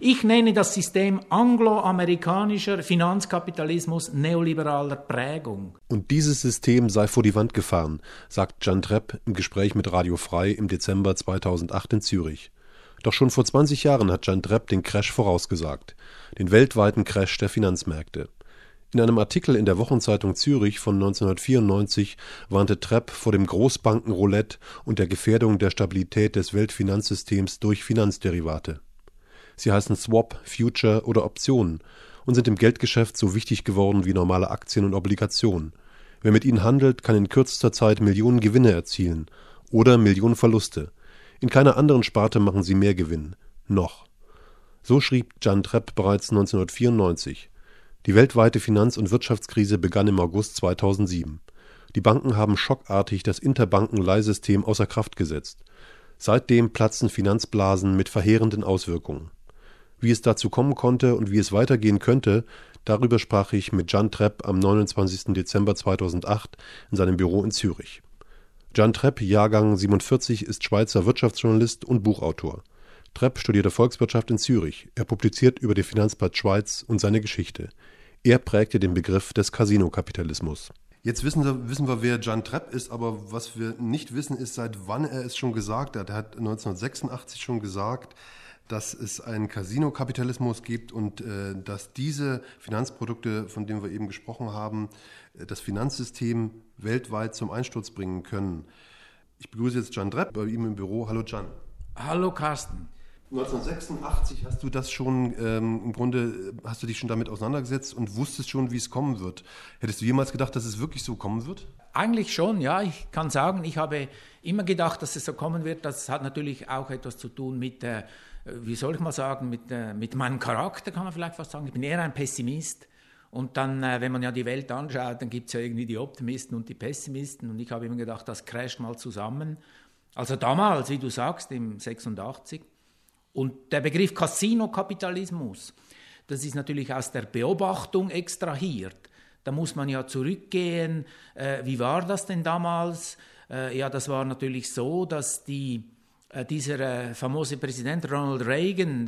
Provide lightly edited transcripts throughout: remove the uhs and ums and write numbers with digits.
Ich nenne das System angloamerikanischer Finanzkapitalismus neoliberaler Prägung. Und dieses System sei vor die Wand gefahren, sagt Jan Trepp im Gespräch mit Radio Frei im Dezember 2008 in Zürich. Doch schon vor 20 Jahren hat Jan Trepp den Crash vorausgesagt, den weltweiten Crash der Finanzmärkte. In einem Artikel in der Wochenzeitung Zürich von 1994 warnte Trepp vor dem Großbankenroulette und der Gefährdung der Stabilität des Weltfinanzsystems durch Finanzderivate. Sie heißen Swap, Future oder Optionen und sind im Geldgeschäft so wichtig geworden wie normale Aktien und Obligationen. Wer mit ihnen handelt, kann in kürzester Zeit Millionen Gewinne erzielen oder Millionen Verluste. In keiner anderen Sparte machen sie mehr Gewinn. Noch. So schrieb Jan Trepp bereits 1994. Die weltweite Finanz- und Wirtschaftskrise begann im August 2007. Die Banken haben schockartig das Interbankenleihsystem außer Kraft gesetzt. Seitdem platzen Finanzblasen mit verheerenden Auswirkungen. Wie es dazu kommen konnte und wie es weitergehen könnte, darüber sprach ich mit Jan Trepp am 29. Dezember 2008 in seinem Büro in Zürich. Jan Trepp, Jahrgang 47, ist Schweizer Wirtschaftsjournalist und Buchautor. Trepp studierte Volkswirtschaft in Zürich. Er publiziert über die Finanzblatt Schweiz und seine Geschichte. Er prägte den Begriff des Casino-Kapitalismus. Jetzt wissen wir, wer Jan Trepp ist, aber was wir nicht wissen, ist, seit wann er es schon gesagt hat. Er hat 1986 schon gesagt, dass es einen Casino-Kapitalismus gibt und dass diese Finanzprodukte, von denen wir eben gesprochen haben, das Finanzsystem weltweit zum Einsturz bringen können. Ich begrüße jetzt Jan Trepp bei ihm im Büro. Hallo Jan. Hallo Carsten. 1986 hast du das schon, im Grunde hast du dich schon damit auseinandergesetzt und wusstest schon, wie es kommen wird. Hättest du jemals gedacht, dass es wirklich so kommen wird? Eigentlich schon, ja. Ich kann sagen, ich habe immer gedacht, dass es so kommen wird. Das hat natürlich auch etwas zu tun mit, wie soll ich mal sagen, mit meinem Charakter, kann man vielleicht fast sagen. Ich bin eher ein Pessimist. Und dann, wenn man ja die Welt anschaut, dann gibt es ja irgendwie die Optimisten und die Pessimisten. Und ich habe immer gedacht, das crasht mal zusammen. Also damals, wie du sagst, im 86. Und der Begriff Casino-Kapitalismus, das ist natürlich aus der Beobachtung extrahiert. Da muss man ja zurückgehen. Wie war das denn damals? Ja, das war natürlich so, dass dieser famose Präsident Ronald Reagan,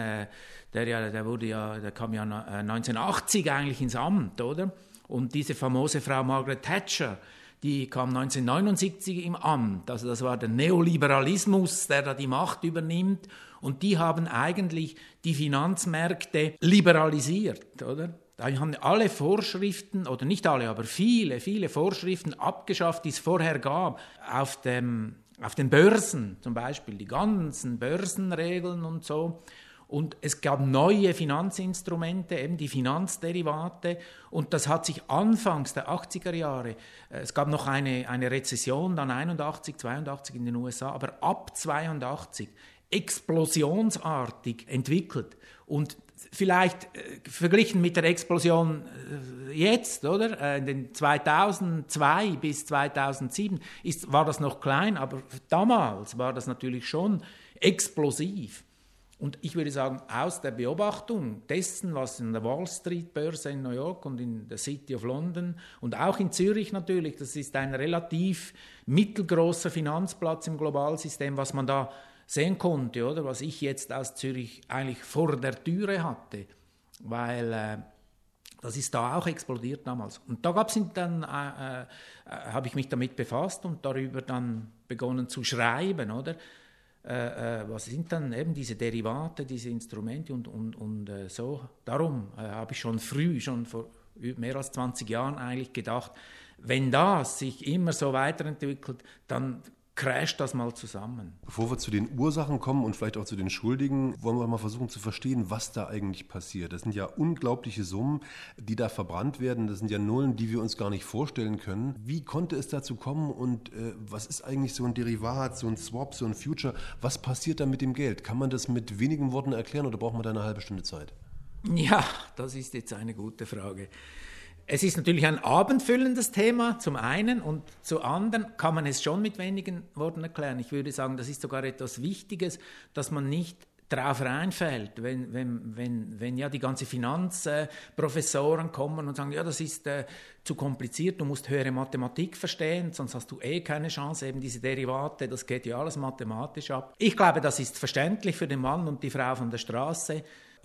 der kam ja 1980 eigentlich ins Amt, oder? Und diese famose Frau Margaret Thatcher, die kam 1979 im Amt. Also das war der Neoliberalismus, der da die Macht übernimmt. Und die haben eigentlich die Finanzmärkte liberalisiert, oder? Da haben alle Vorschriften, oder nicht alle, aber viele Vorschriften abgeschafft, die es vorher gab, auf den Börsen zum Beispiel, die ganzen Börsenregeln und so. Und es gab neue Finanzinstrumente, eben die Finanzderivate. Und das hat sich anfangs der 80er Jahre, es gab noch eine Rezession, dann 81, 82 in den USA, aber ab 82 explosionsartig entwickelt. Und vielleicht verglichen mit der Explosion jetzt, oder? In den 2002 bis 2007 war das noch klein, aber damals war das natürlich schon explosiv. Und ich würde sagen, aus der Beobachtung dessen, was in der Wall Street Börse in New York und in der City of London und auch in Zürich natürlich, das ist ein relativ mittelgroßer Finanzplatz im Globalsystem, was man da sehen konnte, oder? Was ich jetzt aus Zürich eigentlich vor der Türe hatte, weil das ist da auch explodiert damals. Und da habe ich mich damit befasst und darüber dann begonnen zu schreiben, oder? Was sind dann eben diese Derivate, diese Instrumente und so. Darum habe ich schon vor mehr als 20 Jahren eigentlich gedacht, wenn das sich immer so weiterentwickelt, dann crasht das mal zusammen. Bevor wir zu den Ursachen kommen und vielleicht auch zu den Schuldigen, wollen wir mal versuchen zu verstehen, was da eigentlich passiert. Das sind ja unglaubliche Summen, die da verbrannt werden. Das sind ja Nullen, die wir uns gar nicht vorstellen können. Wie konnte es dazu kommen und was ist eigentlich so ein Derivat, so ein Swap, so ein Future? Was passiert da mit dem Geld? Kann man das mit wenigen Worten erklären oder braucht man da eine halbe Stunde Zeit? Ja, das ist jetzt eine gute Frage. Es ist natürlich ein abendfüllendes Thema, zum einen, und zum anderen kann man es schon mit wenigen Worten erklären. Ich würde sagen, das ist sogar etwas Wichtiges, dass man nicht drauf reinfällt, wenn ja die ganzen Finanzprofessoren kommen und sagen, ja, das ist zu kompliziert, du musst höhere Mathematik verstehen, sonst hast du keine Chance, eben diese Derivate, das geht ja alles mathematisch ab. Ich glaube, das ist verständlich für den Mann und die Frau von der Straße.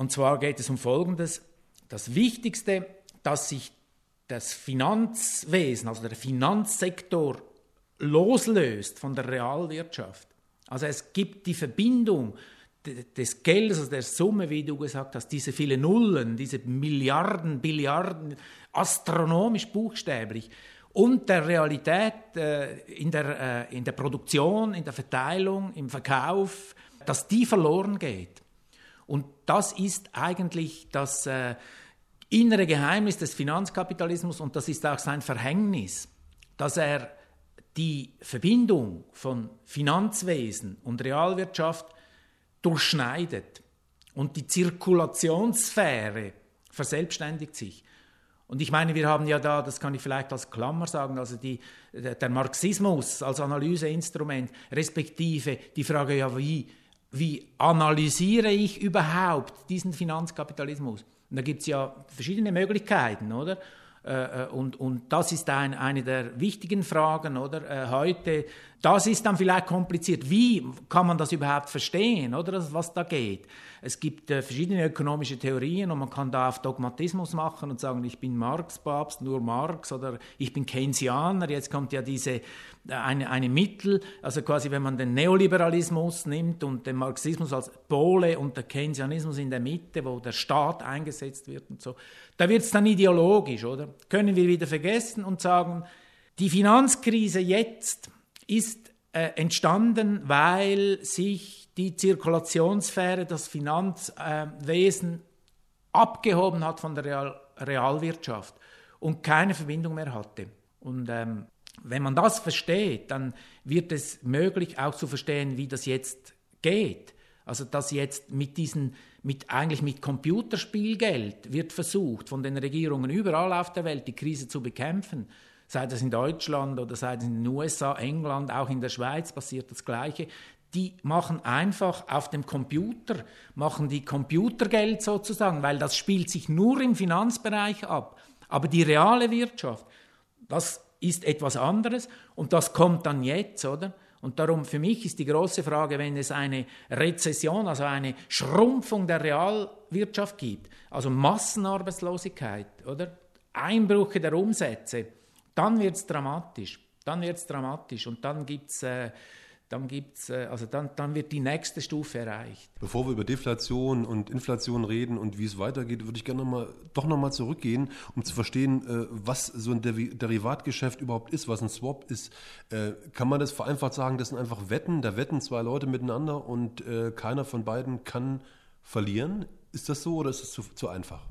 Und zwar geht es um Folgendes. Das Wichtigste, dass sich das Finanzwesen, also der Finanzsektor, loslöst von der Realwirtschaft. Also es gibt die Verbindung des Geldes, also der Summe, wie du gesagt hast, diese vielen Nullen, diese Milliarden, Billiarden, astronomisch buchstäblich, und der Realität in der Produktion, in der Verteilung, im Verkauf, dass die verloren geht. Und das ist eigentlich das innere Geheimnis des Finanzkapitalismus, und das ist auch sein Verhängnis, dass er die Verbindung von Finanzwesen und Realwirtschaft durchschneidet und die Zirkulationssphäre verselbstständigt sich. Und ich meine, wir haben ja da, das kann ich vielleicht als Klammer sagen, also der Marxismus als Analyseinstrument, respektive die Frage, ja, wie analysiere ich überhaupt diesen Finanzkapitalismus? Und da gibt es ja verschiedene Möglichkeiten, oder? Und das ist eine der wichtigen Fragen, oder? Heute, das ist dann vielleicht kompliziert. Wie kann man das überhaupt verstehen, oder? Was da geht? Es gibt verschiedene ökonomische Theorien und man kann da auf Dogmatismus machen und sagen, ich bin Marx-Papst, nur Marx, oder ich bin Keynesianer. Jetzt kommt ja eine Mittel, also quasi wenn man den Neoliberalismus nimmt und den Marxismus als Pole und der Keynesianismus in der Mitte, wo der Staat eingesetzt wird und so. Da wird es dann ideologisch, oder? Können wir wieder vergessen und sagen, die Finanzkrise jetzt ist entstanden, weil sich die Zirkulationssphäre, das Finanzwesen abgehoben hat von der Realwirtschaft und keine Verbindung mehr hatte. Und wenn man das versteht, dann wird es möglich auch zu verstehen, wie das jetzt geht. Also dass jetzt mit Computerspielgeld wird versucht, von den Regierungen überall auf der Welt die Krise zu bekämpfen. Sei das in Deutschland oder sei das in den USA, England, auch in der Schweiz passiert das Gleiche. Die machen einfach auf dem Computer, machen die Computergeld sozusagen, weil das spielt sich nur im Finanzbereich ab. Aber die reale Wirtschaft, das ist etwas anderes und das kommt dann jetzt, oder? Und darum, für mich ist die große Frage, wenn es eine Rezession, also eine Schrumpfung der Realwirtschaft gibt, also Massenarbeitslosigkeit, oder? Einbrüche der Umsätze, dann wird es dramatisch. Und dann wird die nächste Stufe erreicht. Bevor wir über Deflation und Inflation reden und wie es weitergeht, würde ich gerne noch mal zurückgehen, um zu verstehen, was so ein Derivatgeschäft überhaupt ist, was ein Swap ist. Kann man das vereinfacht sagen, das sind einfach Wetten, da wetten zwei Leute miteinander und keiner von beiden kann verlieren? Ist das so oder ist es zu einfach?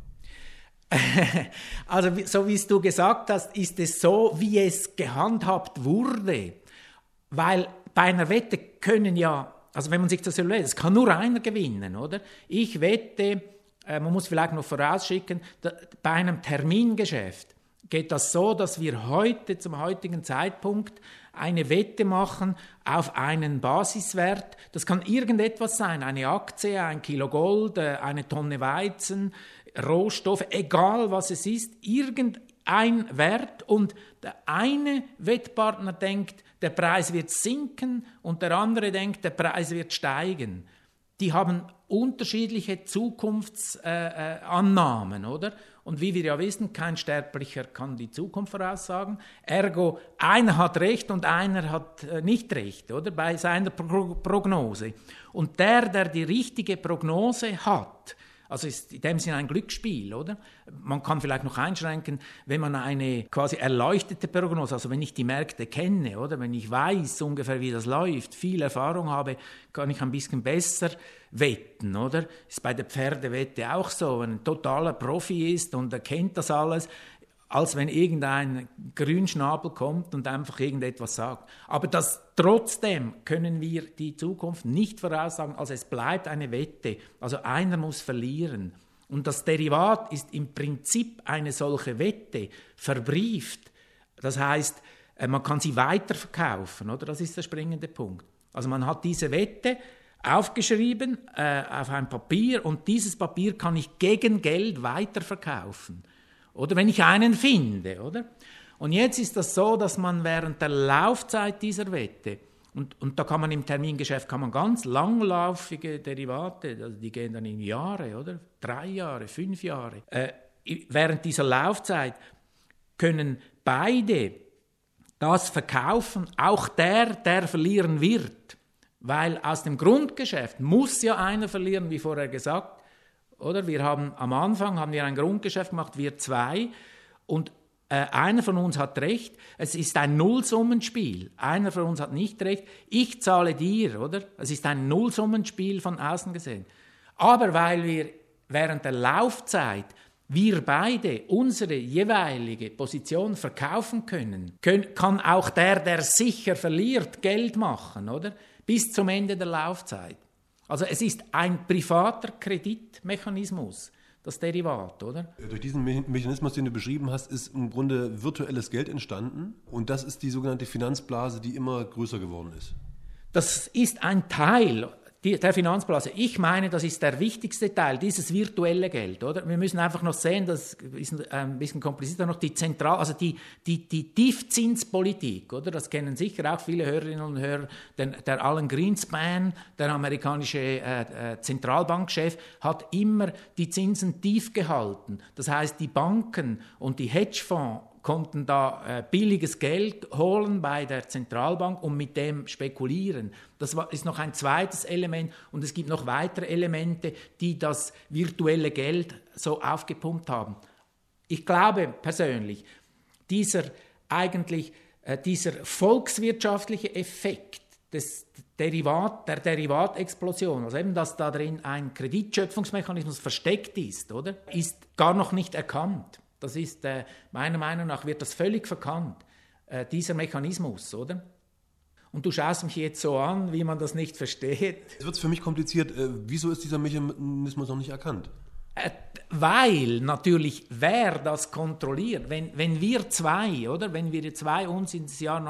Also so wie es du gesagt hast, ist es so, wie es gehandhabt wurde, weil bei einer Wette können ja, also wenn man sich das überlegt, es kann nur einer gewinnen, oder? Ich wette, man muss vielleicht noch vorausschicken, bei einem Termingeschäft geht das so, dass wir heute, zum heutigen Zeitpunkt, eine Wette machen auf einen Basiswert. Das kann irgendetwas sein, eine Aktie, ein Kilo Gold, eine Tonne Weizen, Rohstoffe, egal was es ist, irgendein Wert, und der eine Wettpartner denkt, der Preis wird sinken und der andere denkt, der Preis wird steigen. Die haben unterschiedliche Zukunftsannahmen, oder? Und wie wir ja wissen, kein Sterblicher kann die Zukunft voraussagen. Ergo, einer hat recht und einer hat nicht recht, oder? Bei seiner Prognose. Und der die richtige Prognose hat, also ist in dem Sinne ein Glücksspiel, oder? Man kann vielleicht noch einschränken, wenn man eine quasi erleuchtete Prognose, also wenn ich die Märkte kenne, oder? Wenn ich weiß ungefähr, wie das läuft, viel Erfahrung habe, kann ich ein bisschen besser wetten, oder? Ist bei der Pferdewette auch so, wenn ein totaler Profi ist und er kennt das alles, als wenn irgendein Grünschnabel kommt und einfach irgendetwas sagt. Aber trotzdem können wir die Zukunft nicht voraussagen, also es bleibt eine Wette. Also einer muss verlieren. Und das Derivat ist im Prinzip eine solche Wette, verbrieft. Das heißt, man kann sie weiterverkaufen, oder? Das ist der springende Punkt. Also man hat diese Wette aufgeschrieben auf ein Papier und dieses Papier kann ich gegen Geld weiterverkaufen. Oder wenn ich einen finde, oder? Und jetzt ist das so, dass man während der Laufzeit dieser Wette Und da kann man im Termingeschäft ganz langlaufige Derivate, also die gehen dann in Jahre, oder? 3 Jahre, 5 Jahre. Während dieser Laufzeit können beide das verkaufen, auch der verlieren wird. Weil aus dem Grundgeschäft muss ja einer verlieren, wie vorher gesagt. Oder? Am Anfang haben wir ein Grundgeschäft gemacht, wir 2. Und einer von uns hat recht, es ist ein Nullsummenspiel. Einer von uns hat nicht recht, ich zahle dir, oder? Es ist ein Nullsummenspiel von außen gesehen. Aber weil wir während der Laufzeit wir beide unsere jeweilige Position verkaufen können, kann auch der sicher verliert, Geld machen, oder? Bis zum Ende der Laufzeit. Also es ist ein privater Kreditmechanismus, das Derivat, oder? Durch diesen Mechanismus, den du beschrieben hast, ist im Grunde virtuelles Geld entstanden. Und das ist die sogenannte Finanzblase, die immer größer geworden ist. Das ist ein Teil der Finanzblase. Ich meine, das ist der wichtigste Teil, dieses virtuelle Geld, oder? Wir müssen einfach noch sehen, das ist ein bisschen komplizierter noch, die Tiefzinspolitik, oder? Das kennen sicher auch viele Hörerinnen und Hörer, der Alan Greenspan, der amerikanische Zentralbankchef, hat immer die Zinsen tief gehalten. Das heißt, die Banken und die Hedgefonds konnten da billiges Geld holen bei der Zentralbank und mit dem spekulieren. Das ist noch ein zweites Element und es gibt noch weitere Elemente, die das virtuelle Geld so aufgepumpt haben. Ich glaube persönlich, dieser volkswirtschaftliche Effekt der Derivatexplosion, also eben, dass da drin ein Kreditschöpfungsmechanismus versteckt ist, oder, ist gar noch nicht erkannt. Das ist, meiner Meinung nach, wird das völlig verkannt, dieser Mechanismus, oder? Und du schaust mich jetzt so an, wie man das nicht versteht. Jetzt wird es für mich kompliziert. Wieso ist dieser Mechanismus noch nicht erkannt? Weil natürlich, wer das kontrolliert, wenn wir zwei uns ins Jahr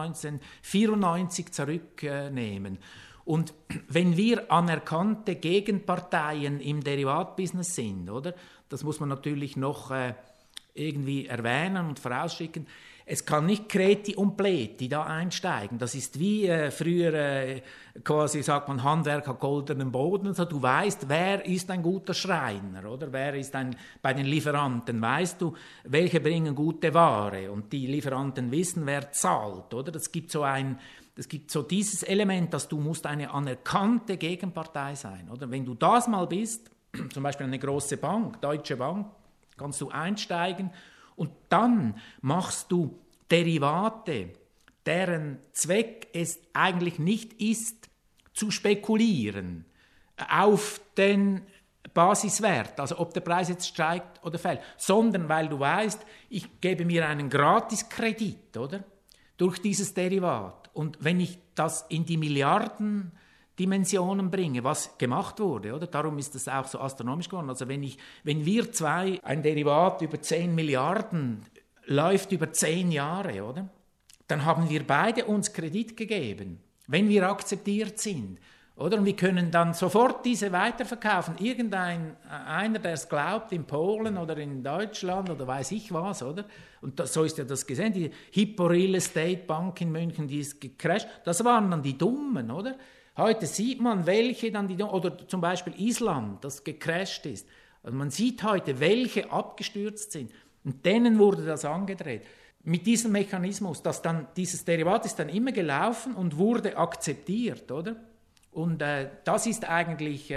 1994 zurücknehmen und wenn wir anerkannte Gegenparteien im Derivatbusiness sind, oder? Das muss man natürlich noch irgendwie erwähnen und vorausschicken. Es kann nicht Kreti und Pleti da einsteigen. Das ist wie früher quasi, sagt man, Handwerk hat goldenen Boden. Also du weißt, wer ist ein guter Schreiner, oder wer ist bei den Lieferanten, weißt du, welche bringen gute Ware und die Lieferanten wissen, wer zahlt, oder? Es gibt so dieses Element, dass du musst eine anerkannte Gegenpartei sein, oder? Wenn du das mal bist, zum Beispiel eine große Bank, Deutsche Bank, kannst du einsteigen und dann machst du Derivate, deren Zweck es eigentlich nicht ist, zu spekulieren auf den Basiswert, also ob der Preis jetzt steigt oder fällt, sondern weil du weißt, ich gebe mir einen Gratiskredit, oder? Durch dieses Derivat. Und wenn ich das in die Milliardendimensionen bringe, was gemacht wurde, oder? Darum ist das auch so astronomisch geworden. Also wenn wir zwei ein Derivat über 10 Milliarden läuft über 10 Jahre, oder? Dann haben wir beide uns Kredit gegeben, wenn wir akzeptiert sind, oder? Und wir können dann sofort diese weiterverkaufen. Einer, der es glaubt, in Polen oder in Deutschland oder weiß ich was, oder? Und so ist ja das gesehen. Die Hypo Real Estate Bank in München, die ist gecrasht. Das waren dann die Dummen, oder? Heute sieht man, welche dann die Dummen, oder zum Beispiel Island, das gecrasht ist. Also man sieht heute, welche abgestürzt sind. Und denen wurde das angedreht. Mit diesem Mechanismus, dieses Derivat ist dann immer gelaufen und wurde akzeptiert, oder? Und das ist eigentlich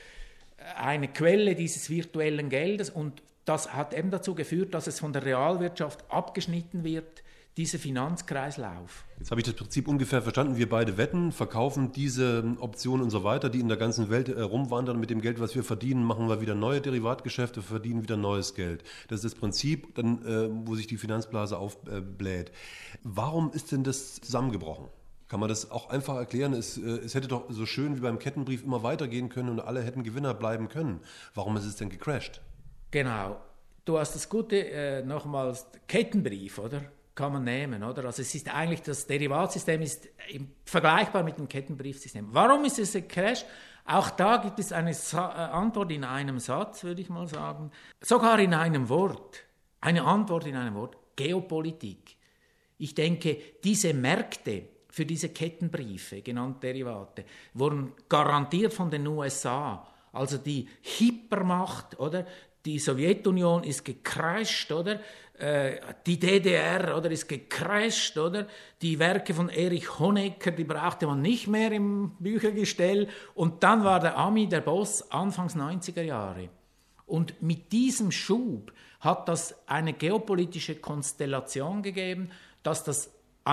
eine Quelle dieses virtuellen Geldes und das hat eben dazu geführt, dass es von der Realwirtschaft abgeschnitten wird, dieser Finanzkreislauf. Jetzt habe ich das Prinzip ungefähr verstanden. Wir beide wetten, verkaufen diese Optionen und so weiter, die in der ganzen Welt rumwandern. Mit dem Geld, was wir verdienen, machen wir wieder neue Derivatgeschäfte, verdienen wieder neues Geld. Das ist das Prinzip, dann, wo sich die Finanzblase aufbläht. Warum ist denn das zusammengebrochen? Kann man das auch einfach erklären? Es hätte doch so schön wie beim Kettenbrief immer weitergehen können und alle hätten Gewinner bleiben können. Warum ist es denn gecrashed? Genau. Du hast das Gute, nochmals, Kettenbrief, oder? Kann man nehmen, oder? Also es ist eigentlich, das Derivatsystem ist vergleichbar mit dem Kettenbriefsystem. Warum ist es gecrashed? Auch da gibt es eine Antwort in einem Satz, würde ich mal sagen. Sogar in einem Wort. Eine Antwort in einem Wort. Geopolitik. Ich denke, diese Märkte für diese Kettenbriefe, genannte Derivate, wurden garantiert von den USA. Also die Hypermacht, oder? Die Sowjetunion ist gecrasht, oder? Die DDR, oder, ist gecrasht, oder? Die Werke von Erich Honecker, die brauchte man nicht mehr im Büchergestell. Und dann war der Ami der Boss Anfangs 90er Jahre. Und mit diesem Schub hat das eine geopolitische Konstellation gegeben, dass das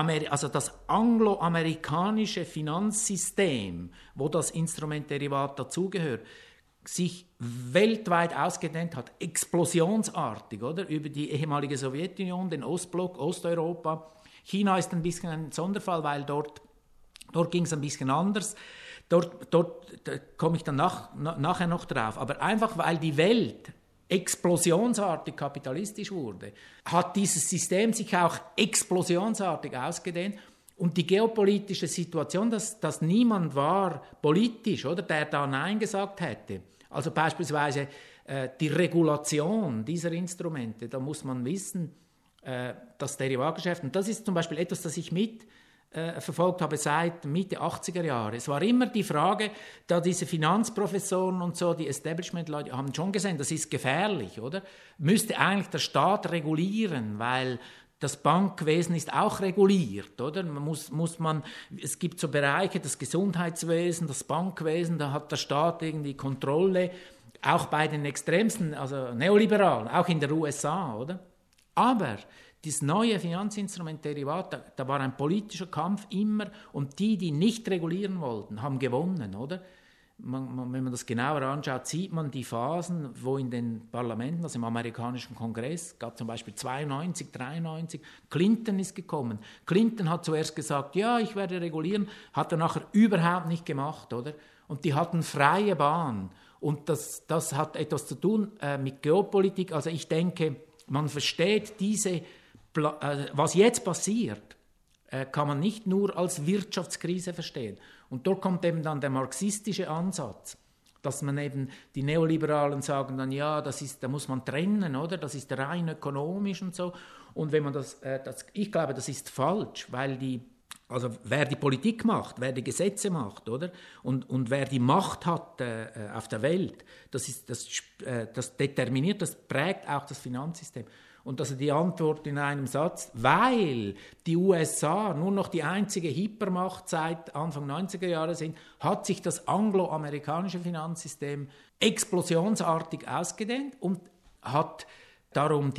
angloamerikanische Finanzsystem, wo das Instrumentderivat dazugehört, sich weltweit ausgedehnt hat, explosionsartig, oder? Über die ehemalige Sowjetunion, den Ostblock, Osteuropa. China ist ein bisschen ein Sonderfall, weil dort ging es ein bisschen anders. Dort komme ich dann nachher noch drauf. Aber einfach, weil die Welt explosionsartig kapitalistisch wurde, hat dieses System sich auch explosionsartig ausgedehnt. Und die geopolitische Situation, dass niemand war politisch, oder, der da Nein gesagt hätte. Also beispielsweise die Regulation dieser Instrumente, da muss man wissen, das Derivatgeschäft, und das ist zum Beispiel etwas, das ich verfolgt habe seit Mitte 80er Jahre. Es war immer die Frage, da diese Finanzprofessoren und so, die Establishment-Leute haben schon gesehen, das ist gefährlich, oder? Müsste eigentlich der Staat regulieren, weil das Bankwesen ist auch reguliert, oder? Es gibt so Bereiche, das Gesundheitswesen, das Bankwesen, da hat der Staat irgendwie Kontrolle, auch bei den Extremsten, also Neoliberalen, auch in den USA, oder? Aber dieses neue Finanzinstrument Derivat, da war ein politischer Kampf immer, und die nicht regulieren wollten, haben gewonnen, oder? Wenn man das genauer anschaut, sieht man die Phasen, wo in den Parlamenten, also im amerikanischen Kongress, gab zum Beispiel 92, 93, Clinton ist gekommen. Clinton hat zuerst gesagt, ja, ich werde regulieren, hat er nachher überhaupt nicht gemacht, oder? Und die hatten freie Bahn. Und das hat etwas zu tun mit Geopolitik. Also ich denke, man versteht was jetzt passiert, kann man nicht nur als Wirtschaftskrise verstehen. Und dort kommt eben dann der marxistische Ansatz, dass man eben, die Neoliberalen sagen dann, ja, da muss man trennen, oder? Das ist rein ökonomisch und so. Und wenn man ich glaube, das ist falsch, weil wer die Politik macht, wer die Gesetze macht, oder? Und wer die Macht hat auf der Welt, das determiniert, das prägt auch das Finanzsystem. Und also die Antwort in einem Satz, weil die USA nur noch die einzige Hypermacht seit Anfang 90er Jahre sind, hat sich das angloamerikanische Finanzsystem explosionsartig ausgedehnt und hat darum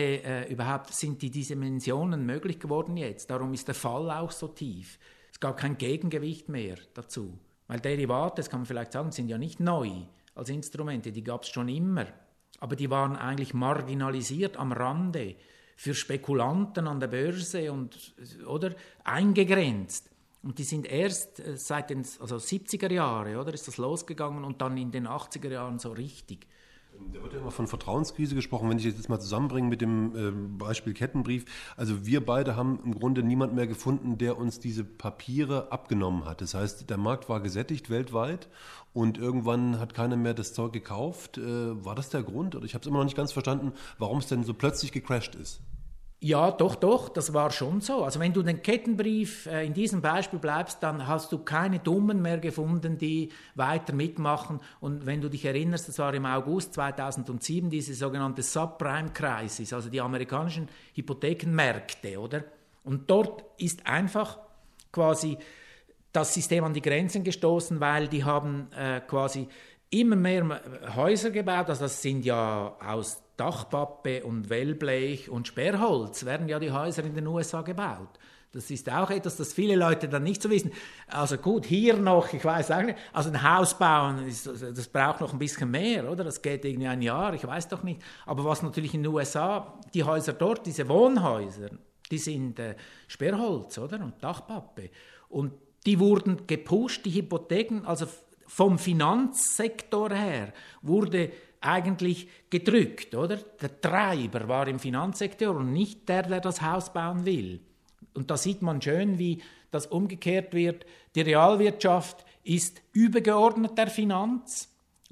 sind diese Dimensionen möglich geworden jetzt. Darum ist der Fall auch so tief. Es gab kein Gegengewicht mehr dazu. Weil Derivate, das kann man vielleicht sagen, sind ja nicht neu als Instrumente, die gab es schon immer. Aber die waren eigentlich marginalisiert am Rande für Spekulanten an der Börse oder eingegrenzt. Und die sind erst seit den 70er Jahren, oder, ist das losgegangen, und dann in den 80er Jahren so richtig. Da wird ja immer von Vertrauenskrise gesprochen, wenn ich das jetzt mal zusammenbringe mit dem Beispiel Kettenbrief. Also wir beide haben im Grunde niemand mehr gefunden, der uns diese Papiere abgenommen hat. Das heißt, der Markt war gesättigt weltweit und irgendwann hat keiner mehr das Zeug gekauft. War das der Grund? Oder ich habe es immer noch nicht ganz verstanden, warum es denn so plötzlich gecrasht ist. Ja, doch, das war schon so. Also wenn du den Kettenbrief in diesem Beispiel bleibst, dann hast du keine Dummen mehr gefunden, die weiter mitmachen. Und wenn du dich erinnerst, das war im August 2007 diese sogenannte Subprime-Crisis, also die amerikanischen Hypothekenmärkte, oder? Und dort ist einfach quasi das System an die Grenzen gestoßen, weil die haben quasi immer mehr Häuser gebaut, also das sind ja aus Dachpappe und Wellblech und Sperrholz werden ja die Häuser in den USA gebaut. Das ist auch etwas, das viele Leute dann nicht so wissen. Also gut, hier noch, ich weiß auch nicht, also ein Haus bauen, das braucht noch ein bisschen mehr, oder? Das geht irgendwie ein Jahr, ich weiß doch nicht. Aber was natürlich in den USA, die Häuser dort, diese Wohnhäuser, die sind Sperrholz, oder? Und Dachpappe. Und die wurden gepusht, die Hypotheken, also vom Finanzsektor her wurde eigentlich gedrückt, oder? Der Treiber war im Finanzsektor und nicht der das Haus bauen will. Und da sieht man schön, wie das umgekehrt wird. Die Realwirtschaft ist übergeordnet der Finanz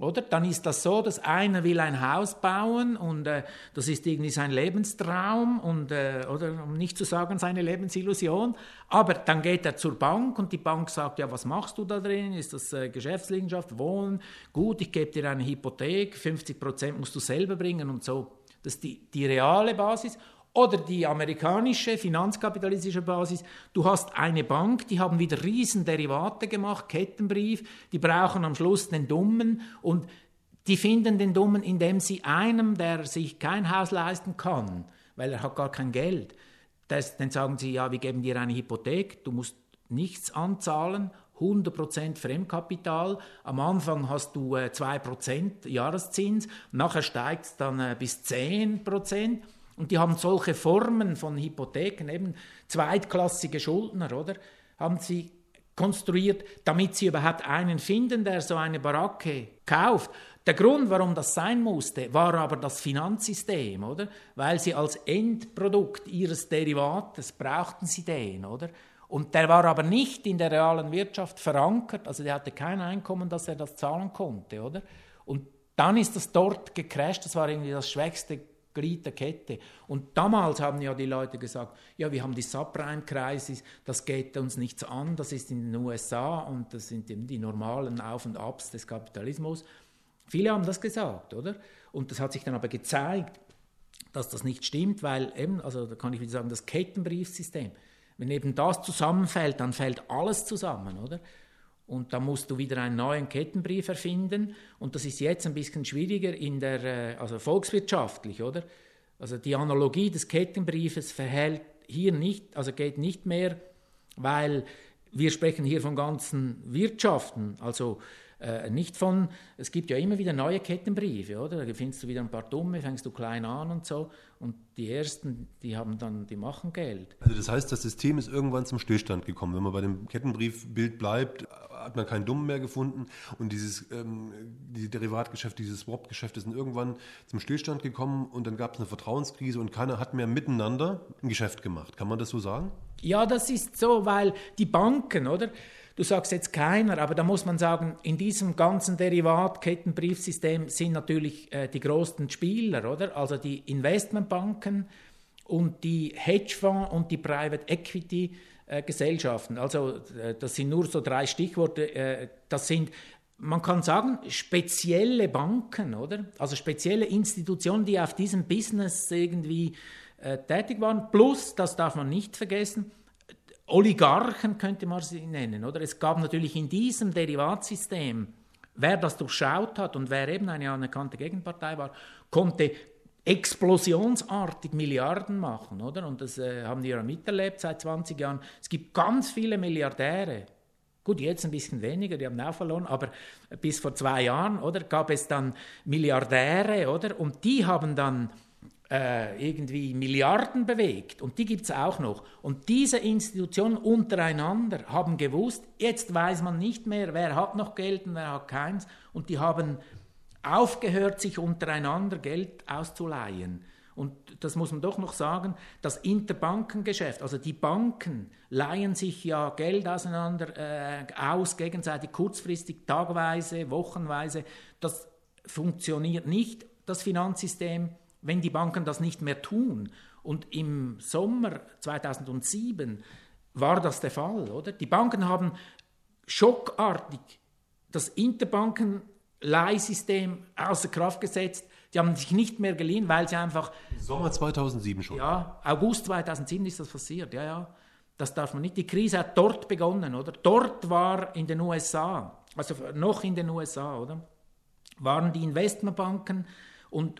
Oder? Dann ist das so, dass einer will ein Haus bauen und das ist irgendwie sein Lebenstraum und, oder um nicht zu sagen seine Lebensillusion. Aber dann geht er zur Bank und die Bank sagt, ja, was machst du da drin? Ist das Geschäftsliegenschaft, Wohnen? Gut, ich gebe dir eine Hypothek, 50% musst du selber bringen und so. Das ist die reale Basis. Oder die amerikanische finanzkapitalistische Basis. Du hast eine Bank, die haben wieder riesen Derivate gemacht, Kettenbrief, die brauchen am Schluss den Dummen und die finden den Dummen, indem sie einem, der sich kein Haus leisten kann, weil er hat gar kein Geld, dann sagen sie, ja, wir geben dir eine Hypothek, du musst nichts anzahlen, 100% Fremdkapital. Am Anfang hast du 2% Jahreszins, nachher steigt es dann bis 10%. Und die haben solche Formen von Hypotheken, eben zweitklassige Schuldner, oder? Haben sie konstruiert, damit sie überhaupt einen finden, der so eine Baracke kauft. Der Grund, warum das sein musste, war aber das Finanzsystem, oder? Weil sie als Endprodukt ihres Derivates brauchten sie den, oder? Und der war aber nicht in der realen Wirtschaft verankert, also der hatte kein Einkommen, dass er das zahlen konnte, oder? Und dann ist das dort gecrasht, das war irgendwie das schwächste Glied der Kette. Und damals haben ja die Leute gesagt, ja, wir haben die Subprime-Crisis, das geht uns nichts an, das ist in den USA und das sind eben die normalen Auf und Abs des Kapitalismus. Viele haben das gesagt, oder? Und das hat sich dann aber gezeigt, dass das nicht stimmt, weil eben, also da kann ich wieder sagen, das Kettenbriefsystem, wenn eben das zusammenfällt, dann fällt alles zusammen, oder? Und da musst du wieder einen neuen Kettenbrief erfinden. Und das ist jetzt ein bisschen schwieriger also volkswirtschaftlich, oder? Also die Analogie des Kettenbriefes verhält hier nicht, also geht nicht mehr, weil wir sprechen hier von ganzen Wirtschaften, also nicht von, es gibt ja immer wieder neue Kettenbriefe, oder? Da findest du wieder ein paar Dumme, fängst du klein an und so. Und die Ersten, die machen Geld. Also das heißt, das System ist irgendwann zum Stillstand gekommen. Wenn man bei dem Kettenbriefbild bleibt, hat man keinen Dummen mehr gefunden. Und die Derivatgeschäfte, dieses Swap-Geschäft sind irgendwann zum Stillstand gekommen und dann gab es eine Vertrauenskrise und keiner hat mehr miteinander ein Geschäft gemacht. Kann man das so sagen? Ja, das ist so, weil die Banken, oder? Du sagst jetzt keiner, aber da muss man sagen, in diesem ganzen Derivat-Kettenbriefsystem sind natürlich die großen Spieler, oder? Also die Investmentbanken und die Hedgefonds und die Private Equity Gesellschaften. Also das sind nur so 3 Stichworte. Das sind, man kann sagen, spezielle Banken, oder? Also spezielle Institutionen, die auf diesem Business irgendwie tätig waren. Plus, das darf man nicht vergessen, Oligarchen könnte man sie nennen, oder? Es gab natürlich in diesem Derivatsystem, wer das durchschaut hat und wer eben eine anerkannte Gegenpartei war, konnte explosionsartig Milliarden machen, oder? Und das haben wir ja miterlebt seit 20 Jahren. Es gibt ganz viele Milliardäre. Gut, jetzt ein bisschen weniger, die haben auch verloren, aber bis vor 2 Jahren, oder, gab es dann Milliardäre, oder? Und die haben dann irgendwie Milliarden bewegt und die gibt es auch noch. Und diese Institutionen untereinander haben gewusst, jetzt weiß man nicht mehr, wer hat noch Geld und wer hat keins. Und die haben aufgehört, sich untereinander Geld auszuleihen. Und das muss man doch noch sagen, das Interbankengeschäft, also die Banken leihen sich ja Geld auseinander aus, gegenseitig kurzfristig, tagweise, wochenweise. Das funktioniert nicht, das Finanzsystem, wenn die Banken das nicht mehr tun. Und im Sommer 2007 war das der Fall, oder? Die Banken haben schockartig das Interbankenleihsystem außer Kraft gesetzt. Die haben sich nicht mehr geliehen, weil sie einfach... Sommer 2007 schon? Ja, August 2007 ist das passiert, ja. Das darf man nicht. Die Krise hat dort begonnen, oder? Dort war in den USA, also noch in den USA, oder? Waren die Investmentbanken und...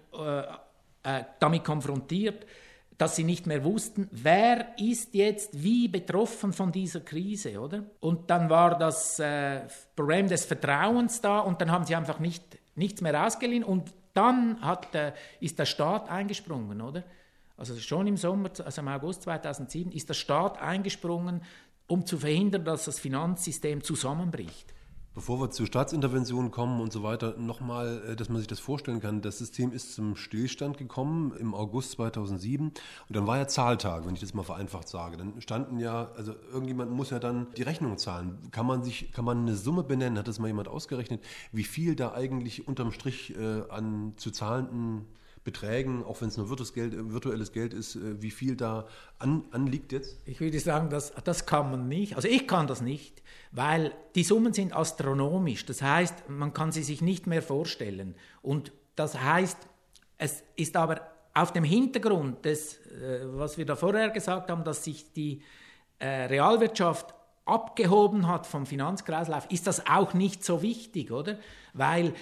damit konfrontiert, dass sie nicht mehr wussten, wer ist jetzt wie betroffen von dieser Krise, oder? Und dann war das Problem des Vertrauens da und dann haben sie einfach nichts mehr ausgeliehen und dann ist der Staat eingesprungen, oder? Also schon im Sommer, also im August 2007, ist der Staat eingesprungen, um zu verhindern, dass das Finanzsystem zusammenbricht. Bevor wir zur Staatsintervention kommen und so weiter, nochmal, dass man sich das vorstellen kann, das System ist zum Stillstand gekommen im August 2007 und dann war ja Zahltag, wenn ich das mal vereinfacht sage. Dann standen ja, also irgendjemand muss ja dann die Rechnung zahlen. Kann man eine Summe benennen, hat das mal jemand ausgerechnet, wie viel da eigentlich unterm Strich an zu zahlenden Beträgen, auch wenn es nur virtuelles Geld ist, wie viel da anliegt jetzt? Ich würde sagen, das kann man nicht. Also ich kann das nicht, weil die Summen sind astronomisch. Das heißt, man kann sie sich nicht mehr vorstellen. Und das heißt, es ist aber auf dem Hintergrund des, was wir da vorher gesagt haben, dass sich die Realwirtschaft abgehoben hat vom Finanzkreislauf, ist das auch nicht so wichtig, oder? Weil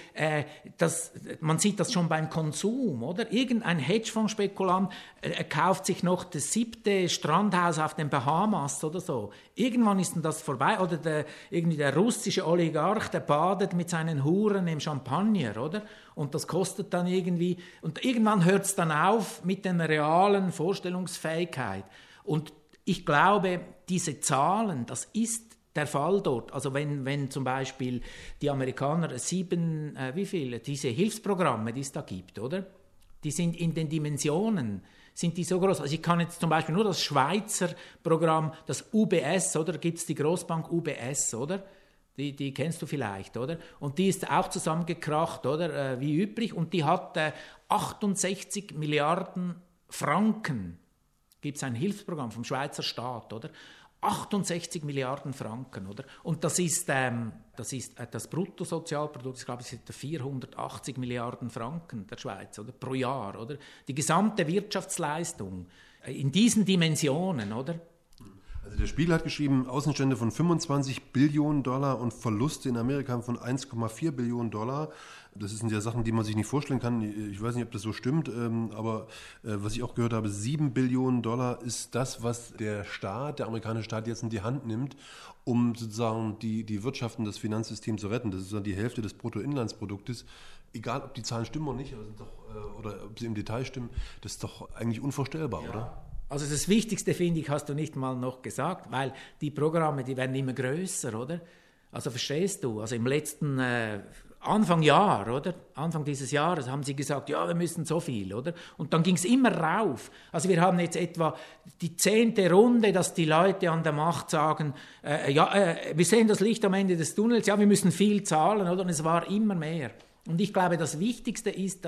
man sieht das schon beim Konsum, oder? Irgendein Hedgefondsspekulant kauft sich noch das 7. Strandhaus auf den Bahamas oder so. Irgendwann ist denn das vorbei. Oder irgendwie der russische Oligarch, der badet mit seinen Huren im Champagner, oder? Und das kostet dann irgendwie... Und irgendwann hört es dann auf mit der realen Vorstellungsfähigkeit. Und ich glaube, diese Zahlen, das ist der Fall dort. Also wenn zum Beispiel die Amerikaner diese Hilfsprogramme, die es da gibt, oder? Die sind in den Dimensionen, sind die so groß. Also ich kann jetzt zum Beispiel nur das Schweizer Programm, das UBS, oder? Da gibt es die Großbank UBS, oder? Die kennst du vielleicht, oder? Und die ist auch zusammengekracht, oder? Wie üblich. Und die hat 68 Milliarden Franken. Gibt es ein Hilfsprogramm vom Schweizer Staat, oder? 68 Milliarden Franken, oder? Und das ist das Bruttosozialprodukt, ich glaube, es sind 480 Milliarden Franken der Schweiz, oder? Pro Jahr, oder? Die gesamte Wirtschaftsleistung in diesen Dimensionen, oder? Also der Spiegel hat geschrieben, Außenstände von 25 Billionen Dollar und Verluste in Amerika von 1,4 Billionen Dollar. Das sind ja Sachen, die man sich nicht vorstellen kann. Ich weiß nicht, ob das so stimmt, aber was ich auch gehört habe, 7 Billionen Dollar ist das, was der amerikanische Staat jetzt in die Hand nimmt, um sozusagen die Wirtschaft und das Finanzsystem zu retten. Das ist dann die Hälfte des Bruttoinlandsproduktes. Egal, ob die Zahlen stimmen oder nicht, oder ob sie im Detail stimmen, das ist doch eigentlich unvorstellbar, ja. Oder? Also das Wichtigste, finde ich, hast du nicht mal noch gesagt, weil die Programme, die werden immer größer, oder? Also verstehst du, also im letzten Anfang dieses Jahres haben sie gesagt, ja, wir müssen so viel, oder? Und dann ging es immer rauf. Also wir haben jetzt etwa die 10. Runde, dass die Leute an der Macht sagen, wir sehen das Licht am Ende des Tunnels, ja, wir müssen viel zahlen, oder? Und es war immer mehr. Und ich glaube, das Wichtigste ist,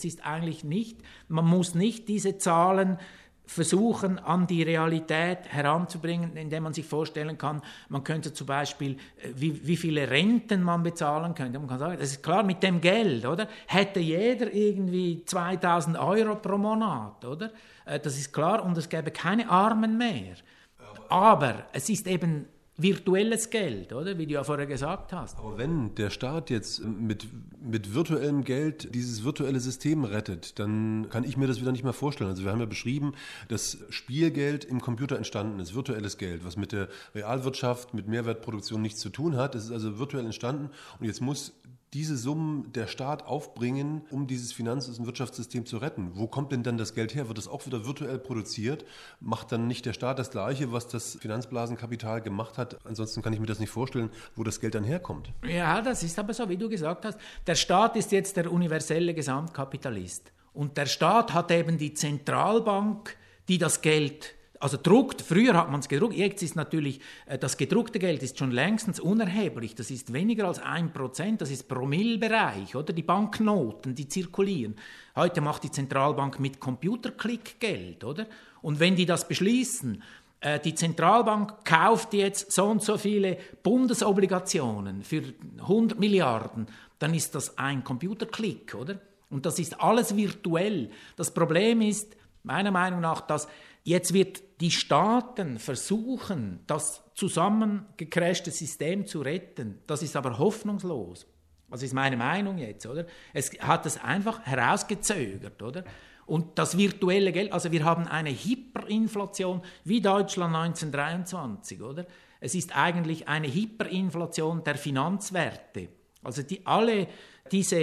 man muss nicht diese Zahlen versuchen, an die Realität heranzubringen, indem man sich vorstellen kann, man könnte zum Beispiel, wie viele Renten man bezahlen könnte. Man kann sagen, das ist klar, mit dem Geld, oder? Hätte jeder irgendwie 2.000 Euro pro Monat, oder? Das ist klar, und es gäbe keine Armen mehr. Aber es ist eben virtuelles Geld, oder? Wie du ja vorher gesagt hast. Aber wenn der Staat jetzt mit virtuellem Geld dieses virtuelle System rettet, dann kann ich mir das wieder nicht mehr vorstellen. Also wir haben ja beschrieben, dass Spielgeld im Computer entstanden ist, virtuelles Geld, was mit der Realwirtschaft, mit Mehrwertproduktion nichts zu tun hat. Es ist also virtuell entstanden und jetzt muss diese Summen der Staat aufbringen, um dieses Finanz- und Wirtschaftssystem zu retten. Wo kommt denn dann das Geld her? Wird das auch wieder virtuell produziert? Macht dann nicht der Staat das Gleiche, was das Finanzblasenkapital gemacht hat? Ansonsten kann ich mir das nicht vorstellen, wo das Geld dann herkommt. Ja, das ist aber so, wie du gesagt hast. Der Staat ist jetzt der universelle Gesamtkapitalist. Und der Staat hat eben die Zentralbank, die das Geld druckt. Früher hat man es gedruckt, jetzt ist natürlich, das gedruckte Geld ist schon längstens unerheblich, das ist weniger als 1%, das ist Promillebereich, oder? Die Banknoten, die zirkulieren. Heute macht die Zentralbank mit Computerklick Geld, oder? Und wenn die das beschließen, die Zentralbank kauft jetzt so und so viele Bundesobligationen für 100 Milliarden, dann ist das ein Computerklick, oder? Und das ist alles virtuell. Das Problem ist, meiner Meinung nach, dass jetzt wird die Staaten versuchen, das zusammengecrashte System zu retten. Das ist aber hoffnungslos. Das ist meine Meinung jetzt, oder? Es hat es einfach herausgezögert, oder? Und das virtuelle Geld, also wir haben eine Hyperinflation wie Deutschland 1923, oder? Es ist eigentlich eine Hyperinflation der Finanzwerte. Also alle diese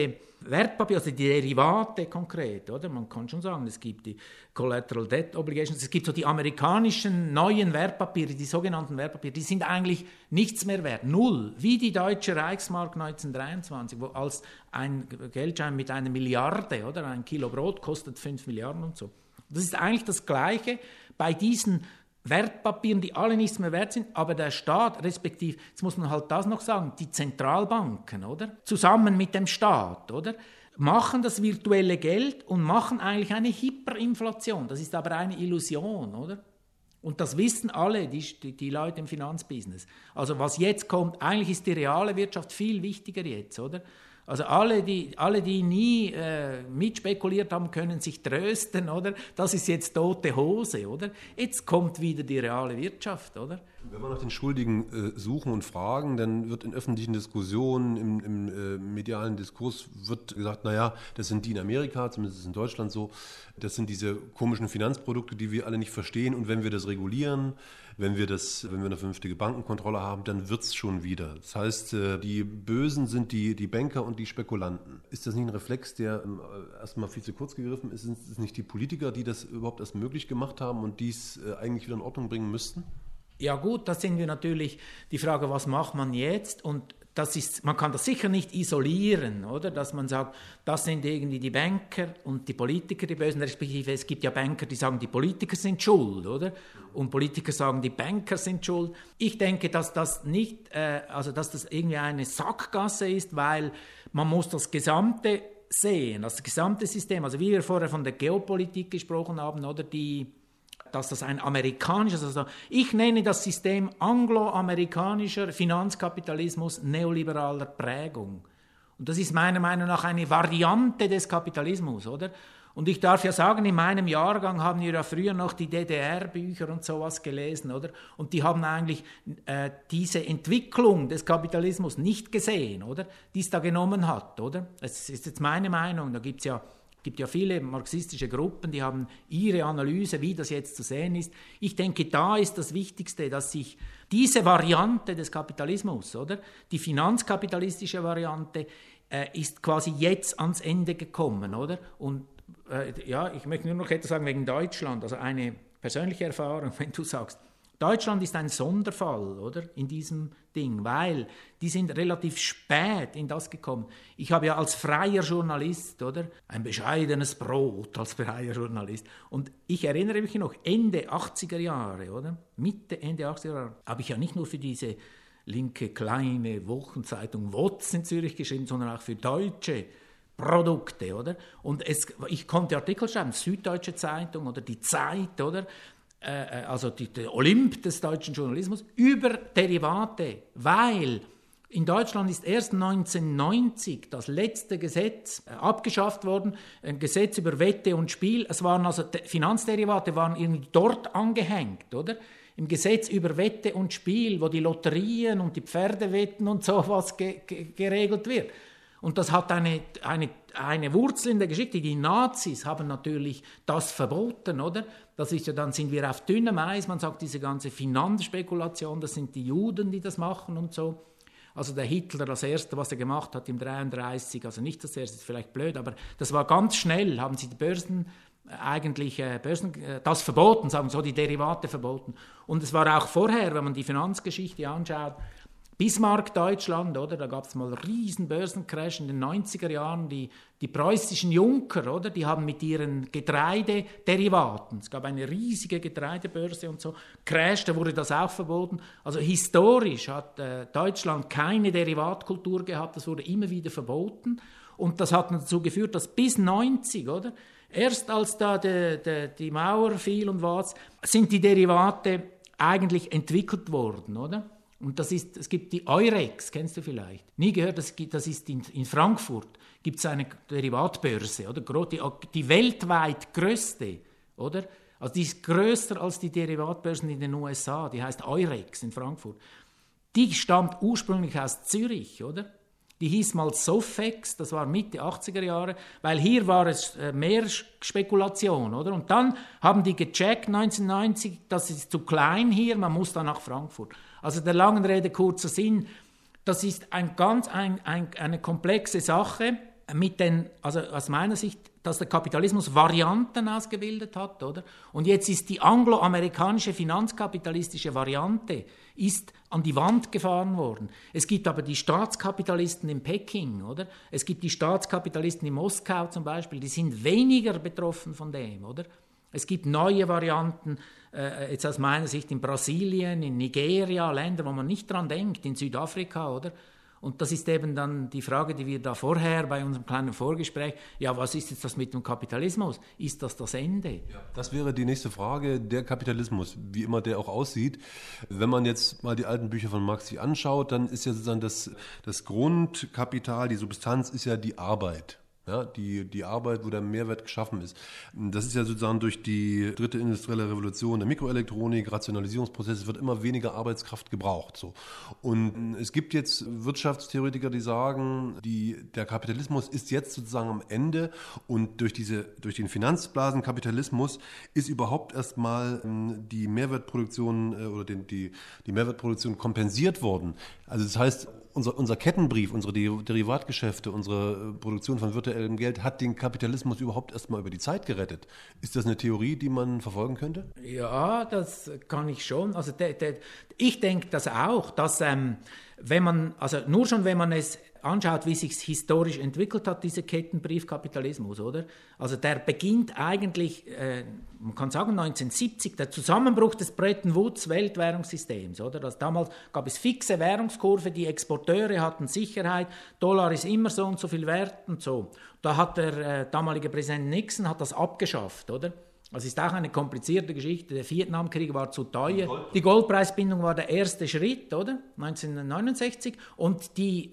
Wertpapiere, also die Derivate konkret, oder? Man kann schon sagen, es gibt die Collateral Debt Obligations, es gibt so die amerikanischen neuen Wertpapiere, die sogenannten Wertpapiere, die sind eigentlich nichts mehr wert, null, wie die deutsche Reichsmark 1923, wo als ein Geldschein mit 1 Milliarde, oder? Ein Kilo Brot kostet 5 Milliarden und so. Das ist eigentlich das Gleiche bei diesen Wertpapieren, die alle nichts mehr wert sind, aber der Staat, respektive, jetzt muss man halt das noch sagen, die Zentralbanken, oder? Zusammen mit dem Staat, oder? Machen das virtuelle Geld und machen eigentlich eine Hyperinflation. Das ist aber eine Illusion, oder? Und das wissen alle, die Leute im Finanzbusiness. Also was jetzt kommt, eigentlich ist die reale Wirtschaft viel wichtiger jetzt, oder? Also alle, die nie mitspekuliert haben, können sich trösten, oder? Das ist jetzt tote Hose, oder? Jetzt kommt wieder die reale Wirtschaft, oder? Wenn wir nach den Schuldigen suchen und fragen, dann wird in öffentlichen Diskussionen, im medialen Diskurs wird gesagt, naja, das sind die in Amerika, zumindest in Deutschland so, das sind diese komischen Finanzprodukte, die wir alle nicht verstehen, und wenn wir das regulieren, wenn wir eine vernünftige Bankenkontrolle haben, dann wird es schon wieder. Das heißt, die Bösen sind die Banker und die Spekulanten. Ist das nicht ein Reflex, der erstmal viel zu kurz gegriffen ist? Sind es nicht die Politiker, die das überhaupt erst möglich gemacht haben und dies eigentlich wieder in Ordnung bringen müssten? Ja gut, da sind wir natürlich die Frage, was macht man jetzt? Und man kann das sicher nicht isolieren, oder? Dass man sagt, das sind irgendwie die Banker und die Politiker, die Bösen, respektive es gibt ja Banker, die sagen, die Politiker sind schuld, oder? Und Politiker sagen, die Banker sind schuld. Ich denke, dass das nicht, dass das irgendwie eine Sackgasse ist, weil man muss das Gesamte sehen, das gesamte System, also wie wir vorher von der Geopolitik gesprochen haben, oder dass das ein amerikanisches, also ich nenne das System angloamerikanischer Finanzkapitalismus neoliberaler Prägung. Und das ist meiner Meinung nach eine Variante des Kapitalismus, oder? Und ich darf ja sagen, in meinem Jahrgang haben wir ja früher noch die DDR-Bücher und sowas gelesen, oder? Und die haben eigentlich diese Entwicklung des Kapitalismus nicht gesehen, oder? Die es da genommen hat, oder? Das ist jetzt meine Meinung, da gibt ja viele marxistische Gruppen, die haben ihre Analyse, wie das jetzt zu sehen ist. Ich denke, da ist das Wichtigste, dass sich diese Variante des Kapitalismus, oder, die finanzkapitalistische Variante, ist quasi jetzt ans Ende gekommen, oder? Und ich möchte nur noch etwas sagen wegen Deutschland, also eine persönliche Erfahrung, wenn du sagst, Deutschland ist ein Sonderfall, oder, in diesem Ding, weil die sind relativ spät in das gekommen. Ich habe ja als freier Journalist, oder, ein bescheidenes Brot als freier Journalist. Und ich erinnere mich noch, Ende 80er Jahre, oder, Ende 80er Jahre, habe ich ja nicht nur für diese linke kleine Wochenzeitung WOZ in Zürich geschrieben, sondern auch für deutsche Produkte, oder? Und ich konnte Artikel schreiben, Süddeutsche Zeitung oder die Zeit, oder? Also der Olymp des deutschen Journalismus, über Derivate, weil in Deutschland ist erst 1990 das letzte Gesetz abgeschafft worden, ein Gesetz über Wette und Spiel. Es waren also Finanzderivate waren irgendwie dort angehängt, oder? Im Gesetz über Wette und Spiel, wo die Lotterien und die Pferdewetten und sowas geregelt wird. Und das hat eine Wurzel in der Geschichte. Die Nazis haben natürlich das verboten, oder? Das ist ja, dann sind wir auf dünnem Eis. Man sagt, diese ganze Finanzspekulation, das sind die Juden, die das machen und so. Also der Hitler, das Erste, was er gemacht hat im 1933, also nicht das Erste, ist vielleicht blöd, aber das war ganz schnell, haben sie die Börsen das verboten, sagen wir so, die Derivate verboten. Und es war auch vorher, wenn man die Finanzgeschichte anschaut, Bismarck, Deutschland, oder? Da gab es mal einen riesen Börsencrash in den 90er Jahren. Die preußischen Junker, oder? Die haben mit ihren Getreidederivaten, es gab eine riesige Getreidebörse und so, Crash, da wurde das auch verboten. Also historisch hat Deutschland keine Derivatkultur gehabt, das wurde immer wieder verboten. Und das hat dazu geführt, dass bis 90, oder? Erst als da die Mauer fiel und was, sind die Derivate eigentlich entwickelt worden, oder? Und es gibt die Eurex, kennst du vielleicht? Nie gehört, das ist in Frankfurt, gibt es eine Derivatbörse, oder? Die weltweit größte, oder? Also die ist größer als die Derivatbörsen in den USA, die heißt Eurex in Frankfurt. Die stammt ursprünglich aus Zürich, oder? Die hieß mal Sofex, das war Mitte 80er Jahre, weil hier war es mehr Spekulation, oder? Und dann haben die gecheckt 1990, das ist zu klein hier, man muss dann nach Frankfurt. Also der langen Rede kurzer Sinn, das ist eine komplexe Sache also aus meiner Sicht, dass der Kapitalismus Varianten ausgebildet hat, oder? Und jetzt ist die angloamerikanische finanzkapitalistische Variante ist an die Wand gefahren worden. Es gibt aber die Staatskapitalisten in Peking, oder? Es gibt die Staatskapitalisten in Moskau zum Beispiel, die sind weniger betroffen von dem, oder? Es gibt neue Varianten, jetzt aus meiner Sicht in Brasilien, in Nigeria, Länder, wo man nicht dran denkt, in Südafrika, oder? Und das ist eben dann die Frage, die wir da vorher bei unserem kleinen Vorgespräch, ja, was ist jetzt das mit dem Kapitalismus? Ist das das Ende? Ja, das wäre die nächste Frage, der Kapitalismus, wie immer der auch aussieht. Wenn man jetzt mal die alten Bücher von Marx sich anschaut, dann ist ja sozusagen das Grundkapital, die Substanz ist ja die Arbeit. Ja, die Arbeit, wo der Mehrwert geschaffen ist. Das ist ja sozusagen durch die dritte industrielle Revolution der Mikroelektronik, Rationalisierungsprozesse, wird immer weniger Arbeitskraft gebraucht. So. Und es gibt jetzt Wirtschaftstheoretiker, die sagen, der Kapitalismus ist jetzt sozusagen am Ende und durch den Finanzblasenkapitalismus ist überhaupt erstmal die Mehrwertproduktion oder die Mehrwertproduktion kompensiert worden. Also das heißt, unser Kettenbrief, unsere Derivatgeschäfte, unsere Produktion von virtuellem Geld hat den Kapitalismus überhaupt erstmal über die Zeit gerettet. Ist das eine Theorie, die man verfolgen könnte? Ja, das kann ich schon. Also ich denke das auch, dass wenn man es anschaut, wie sich historisch entwickelt hat, dieser Kettenbriefkapitalismus, oder? Also der beginnt eigentlich, man kann sagen 1970, der Zusammenbruch des Bretton Woods Weltwährungssystems, oder? Also damals gab es fixe Währungskurve, die Exporteure hatten Sicherheit, Dollar ist immer so und so viel wert und so. Da hat der damalige Präsident Nixon hat das abgeschafft, oder? Also ist auch eine komplizierte Geschichte. Der Vietnamkrieg war zu teuer. Die Goldpreisbindung war der erste Schritt, oder? 1969. Und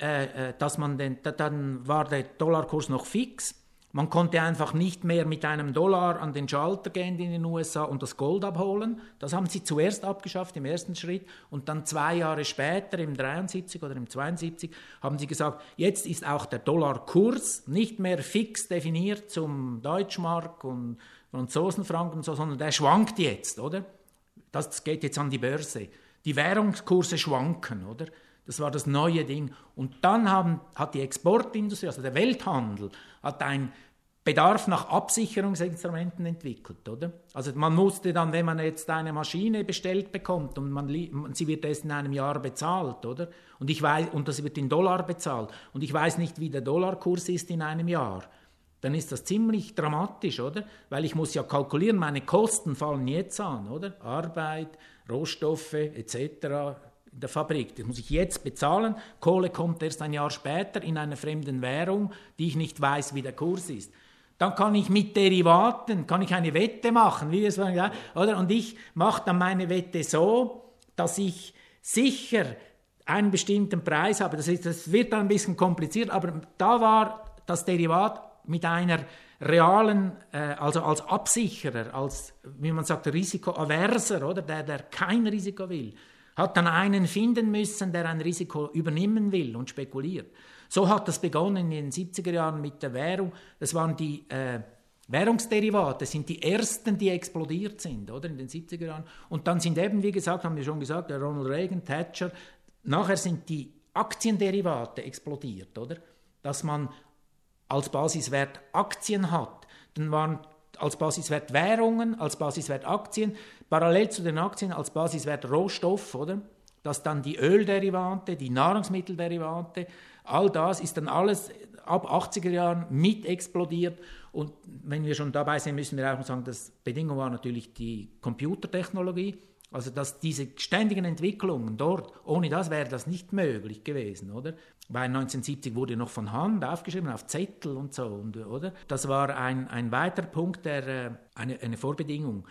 dann war der Dollarkurs noch fix. Man konnte einfach nicht mehr mit einem Dollar an den Schalter gehen in den USA und das Gold abholen. Das haben sie zuerst abgeschafft im ersten Schritt. Und dann 2 Jahre später, im 73 oder im 72, haben sie gesagt, jetzt ist auch der Dollarkurs nicht mehr fix definiert zum Deutschmark und Franzosenfranken und so, sondern der schwankt jetzt, oder? Das geht jetzt an die Börse. Die Währungskurse schwanken, oder? Das war das neue Ding. Und dann hat die Exportindustrie, also der Welthandel, hat einen Bedarf nach Absicherungsinstrumenten entwickelt, oder? Also man musste dann, wenn man jetzt eine Maschine bestellt bekommt und sie wird erst in einem Jahr bezahlt, oder? Und das wird in Dollar bezahlt. Und ich weiß nicht, wie der Dollarkurs ist in einem Jahr. Dann ist das ziemlich dramatisch, oder? Weil ich muss ja kalkulieren, meine Kosten fallen jetzt an, oder? Arbeit, Rohstoffe etc. in der Fabrik. Das muss ich jetzt bezahlen. Kohle kommt erst ein Jahr später in einer fremden Währung, die ich nicht weiß, wie der Kurs ist. Dann kann ich mit Derivaten, eine Wette machen, wie es war, oder? Und ich mache dann meine Wette so, dass ich sicher einen bestimmten Preis habe. Das wird dann ein bisschen kompliziert, aber da war das Derivat mit einer realen, also als Absicherer, als, wie man sagt, risikoaverser, oder, der kein Risiko will, hat dann einen finden müssen, der ein Risiko übernehmen will und spekuliert. So hat das begonnen in den 70er Jahren mit der Währung. Das waren die Währungsderivate, sind die ersten, die explodiert sind, oder, in den 70er Jahren. Und dann sind eben, wie gesagt, haben wir schon gesagt, der Ronald Reagan, Thatcher, nachher sind die Aktienderivate explodiert, oder, dass man als Basiswert Aktien hat. Dann waren als Basiswert Währungen, als Basiswert Aktien, parallel zu den Aktien als Basiswert Rohstoff, oder? Dass dann die Ölderivate, die Nahrungsmittelderivate, all das ist dann alles ab 80er Jahren mit explodiert. Und wenn wir schon dabei sind, müssen wir auch sagen, dass Bedingung war natürlich die Computertechnologie. Also dass diese ständigen Entwicklungen dort, ohne das wäre das nicht möglich gewesen, oder? Weil 1970 wurde noch von Hand aufgeschrieben, auf Zettel und so, oder? Das war ein weiterer Punkt, eine Vorbedingung.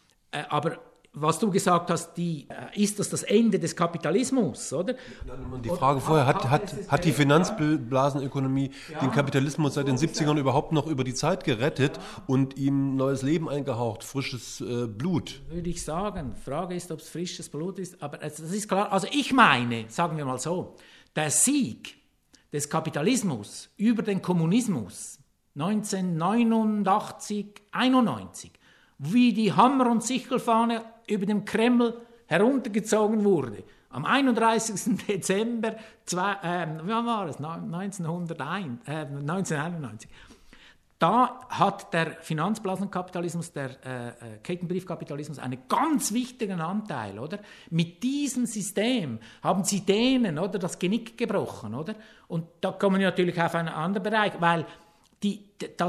Aber was du gesagt hast, ist das Ende des Kapitalismus, oder? Die Frage vorher, hat die Finanzblasenökonomie den Kapitalismus seit den 70ern überhaupt noch über die Zeit gerettet und ihm neues Leben eingehaucht, frisches Blut? Würde ich sagen. Die Frage ist, ob es frisches Blut ist, aber das ist klar. Also ich meine, sagen wir mal so, der Sieg des Kapitalismus über den Kommunismus 1989, 91, wie die Hammer- und Sichelfahne über dem Kreml heruntergezogen wurde. Am 31. Dezember 1991, da hat der Finanzblasenkapitalismus, der Kettenbriefkapitalismus einen ganz wichtigen Anteil, oder? Mit diesem System haben sie denen, oder, das Genick gebrochen, oder? Und da kommen wir natürlich auf einen anderen Bereich, weil die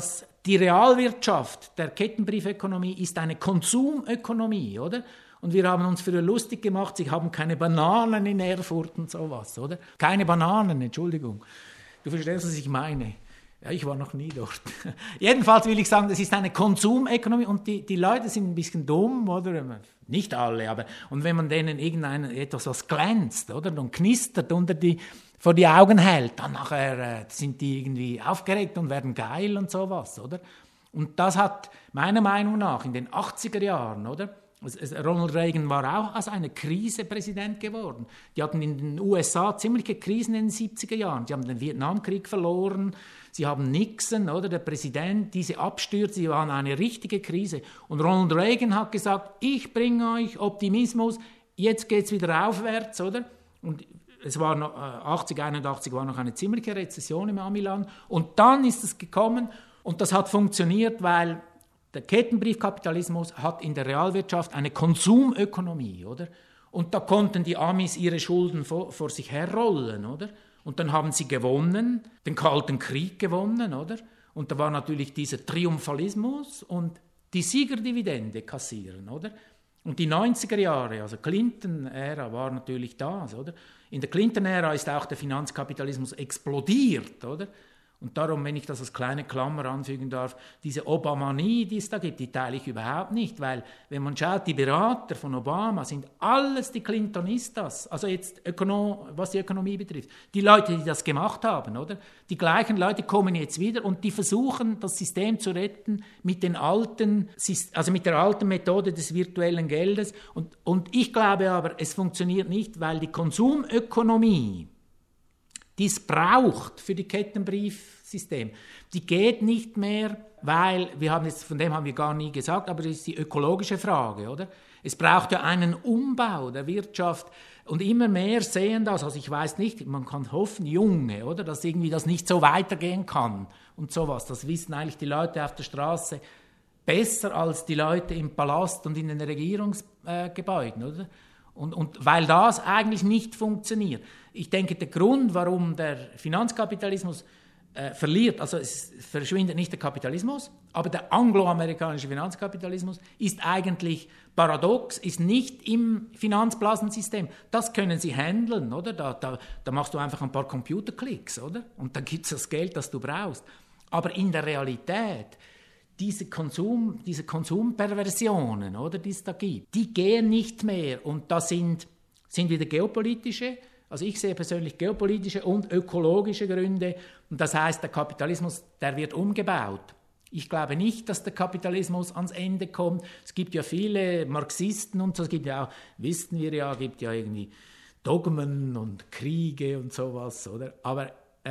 Realwirtschaft der Kettenbriefökonomie ist eine Konsumökonomie, oder? Und wir haben uns früher lustig gemacht, sie haben keine Bananen in Erfurt und sowas, oder? Keine Bananen, Entschuldigung. Du verstehst, was ich meine. Ja, ich war noch nie dort. Jedenfalls will ich sagen, das ist eine Konsumökonomie und die Leute sind ein bisschen dumm, oder? Nicht alle, aber und wenn man denen etwas, was glänzt, oder? Und knistert vor die Augen hält, dann nachher sind die irgendwie aufgeregt und werden geil und sowas, oder? Und das hat meiner Meinung nach in den 80er Jahren, oder? Ronald Reagan war auch aus einer Krise Präsident geworden. Die hatten in den USA ziemliche Krisen in den 70er Jahren. Sie haben den Vietnamkrieg verloren, sie haben Nixon, oder der Präsident, diese Abstürze, sie waren eine richtige Krise. Und Ronald Reagan hat gesagt, ich bringe euch Optimismus, jetzt geht es wieder aufwärts, oder? Und es war noch, 81 war noch eine ziemliche Rezession im Amiland. Und dann ist es gekommen und das hat funktioniert, weil der Kettenbriefkapitalismus hat in der Realwirtschaft eine Konsumökonomie, oder? Und da konnten die Amis ihre Schulden vor sich herrollen, oder? Und dann haben sie gewonnen, den Kalten Krieg gewonnen, oder? Und da war natürlich dieser Triumphalismus und die Siegerdividende kassieren, oder? Und die 90er Jahre, also Clinton-Ära war natürlich das, oder? In der Clinton-Ära ist auch der Finanzkapitalismus explodiert, oder? Und darum, wenn ich das als kleine Klammer anfügen darf, diese Obamanie, die es da gibt, die teile ich überhaupt nicht, weil, wenn man schaut, die Berater von Obama sind alles die Clintonistas, also jetzt was die Ökonomie betrifft. Die Leute, die das gemacht haben, oder? Die gleichen Leute kommen jetzt wieder und die versuchen, das System zu retten mit mit der alten Methode des virtuellen Geldes. Und ich glaube aber, es funktioniert nicht, weil die Konsumökonomie, die es braucht für die Kettenbriefsystem, die geht nicht mehr, weil, von dem haben wir gar nie gesagt, aber das ist die ökologische Frage, oder? Es braucht ja einen Umbau der Wirtschaft und immer mehr sehen das, also ich weiß nicht, man kann hoffen, Junge, oder, dass irgendwie das nicht so weitergehen kann und sowas, das wissen eigentlich die Leute auf der Straße besser als die Leute im Palast und in den Regierungsgebäuden, oder? Und weil das eigentlich nicht funktioniert. Ich denke, der Grund, warum der Finanzkapitalismus verliert, also es verschwindet nicht der Kapitalismus, aber der angloamerikanische Finanzkapitalismus ist eigentlich paradox, ist nicht im Finanzblasensystem. Das können sie handeln, oder? Da machst du einfach ein paar Computerklicks, oder? Und dann gibt es das Geld, das du brauchst. Aber in der Realität, diese Konsumperversionen, oder, die es da gibt, die gehen nicht mehr. Und da sind wieder geopolitische, also ich sehe persönlich geopolitische und ökologische Gründe. Und das heißt, der Kapitalismus, der wird umgebaut. Ich glaube nicht, dass der Kapitalismus ans Ende kommt. Es gibt ja viele Marxisten und so, es gibt ja auch, wissen wir ja, gibt ja irgendwie Dogmen und Kriege und sowas, oder? Aber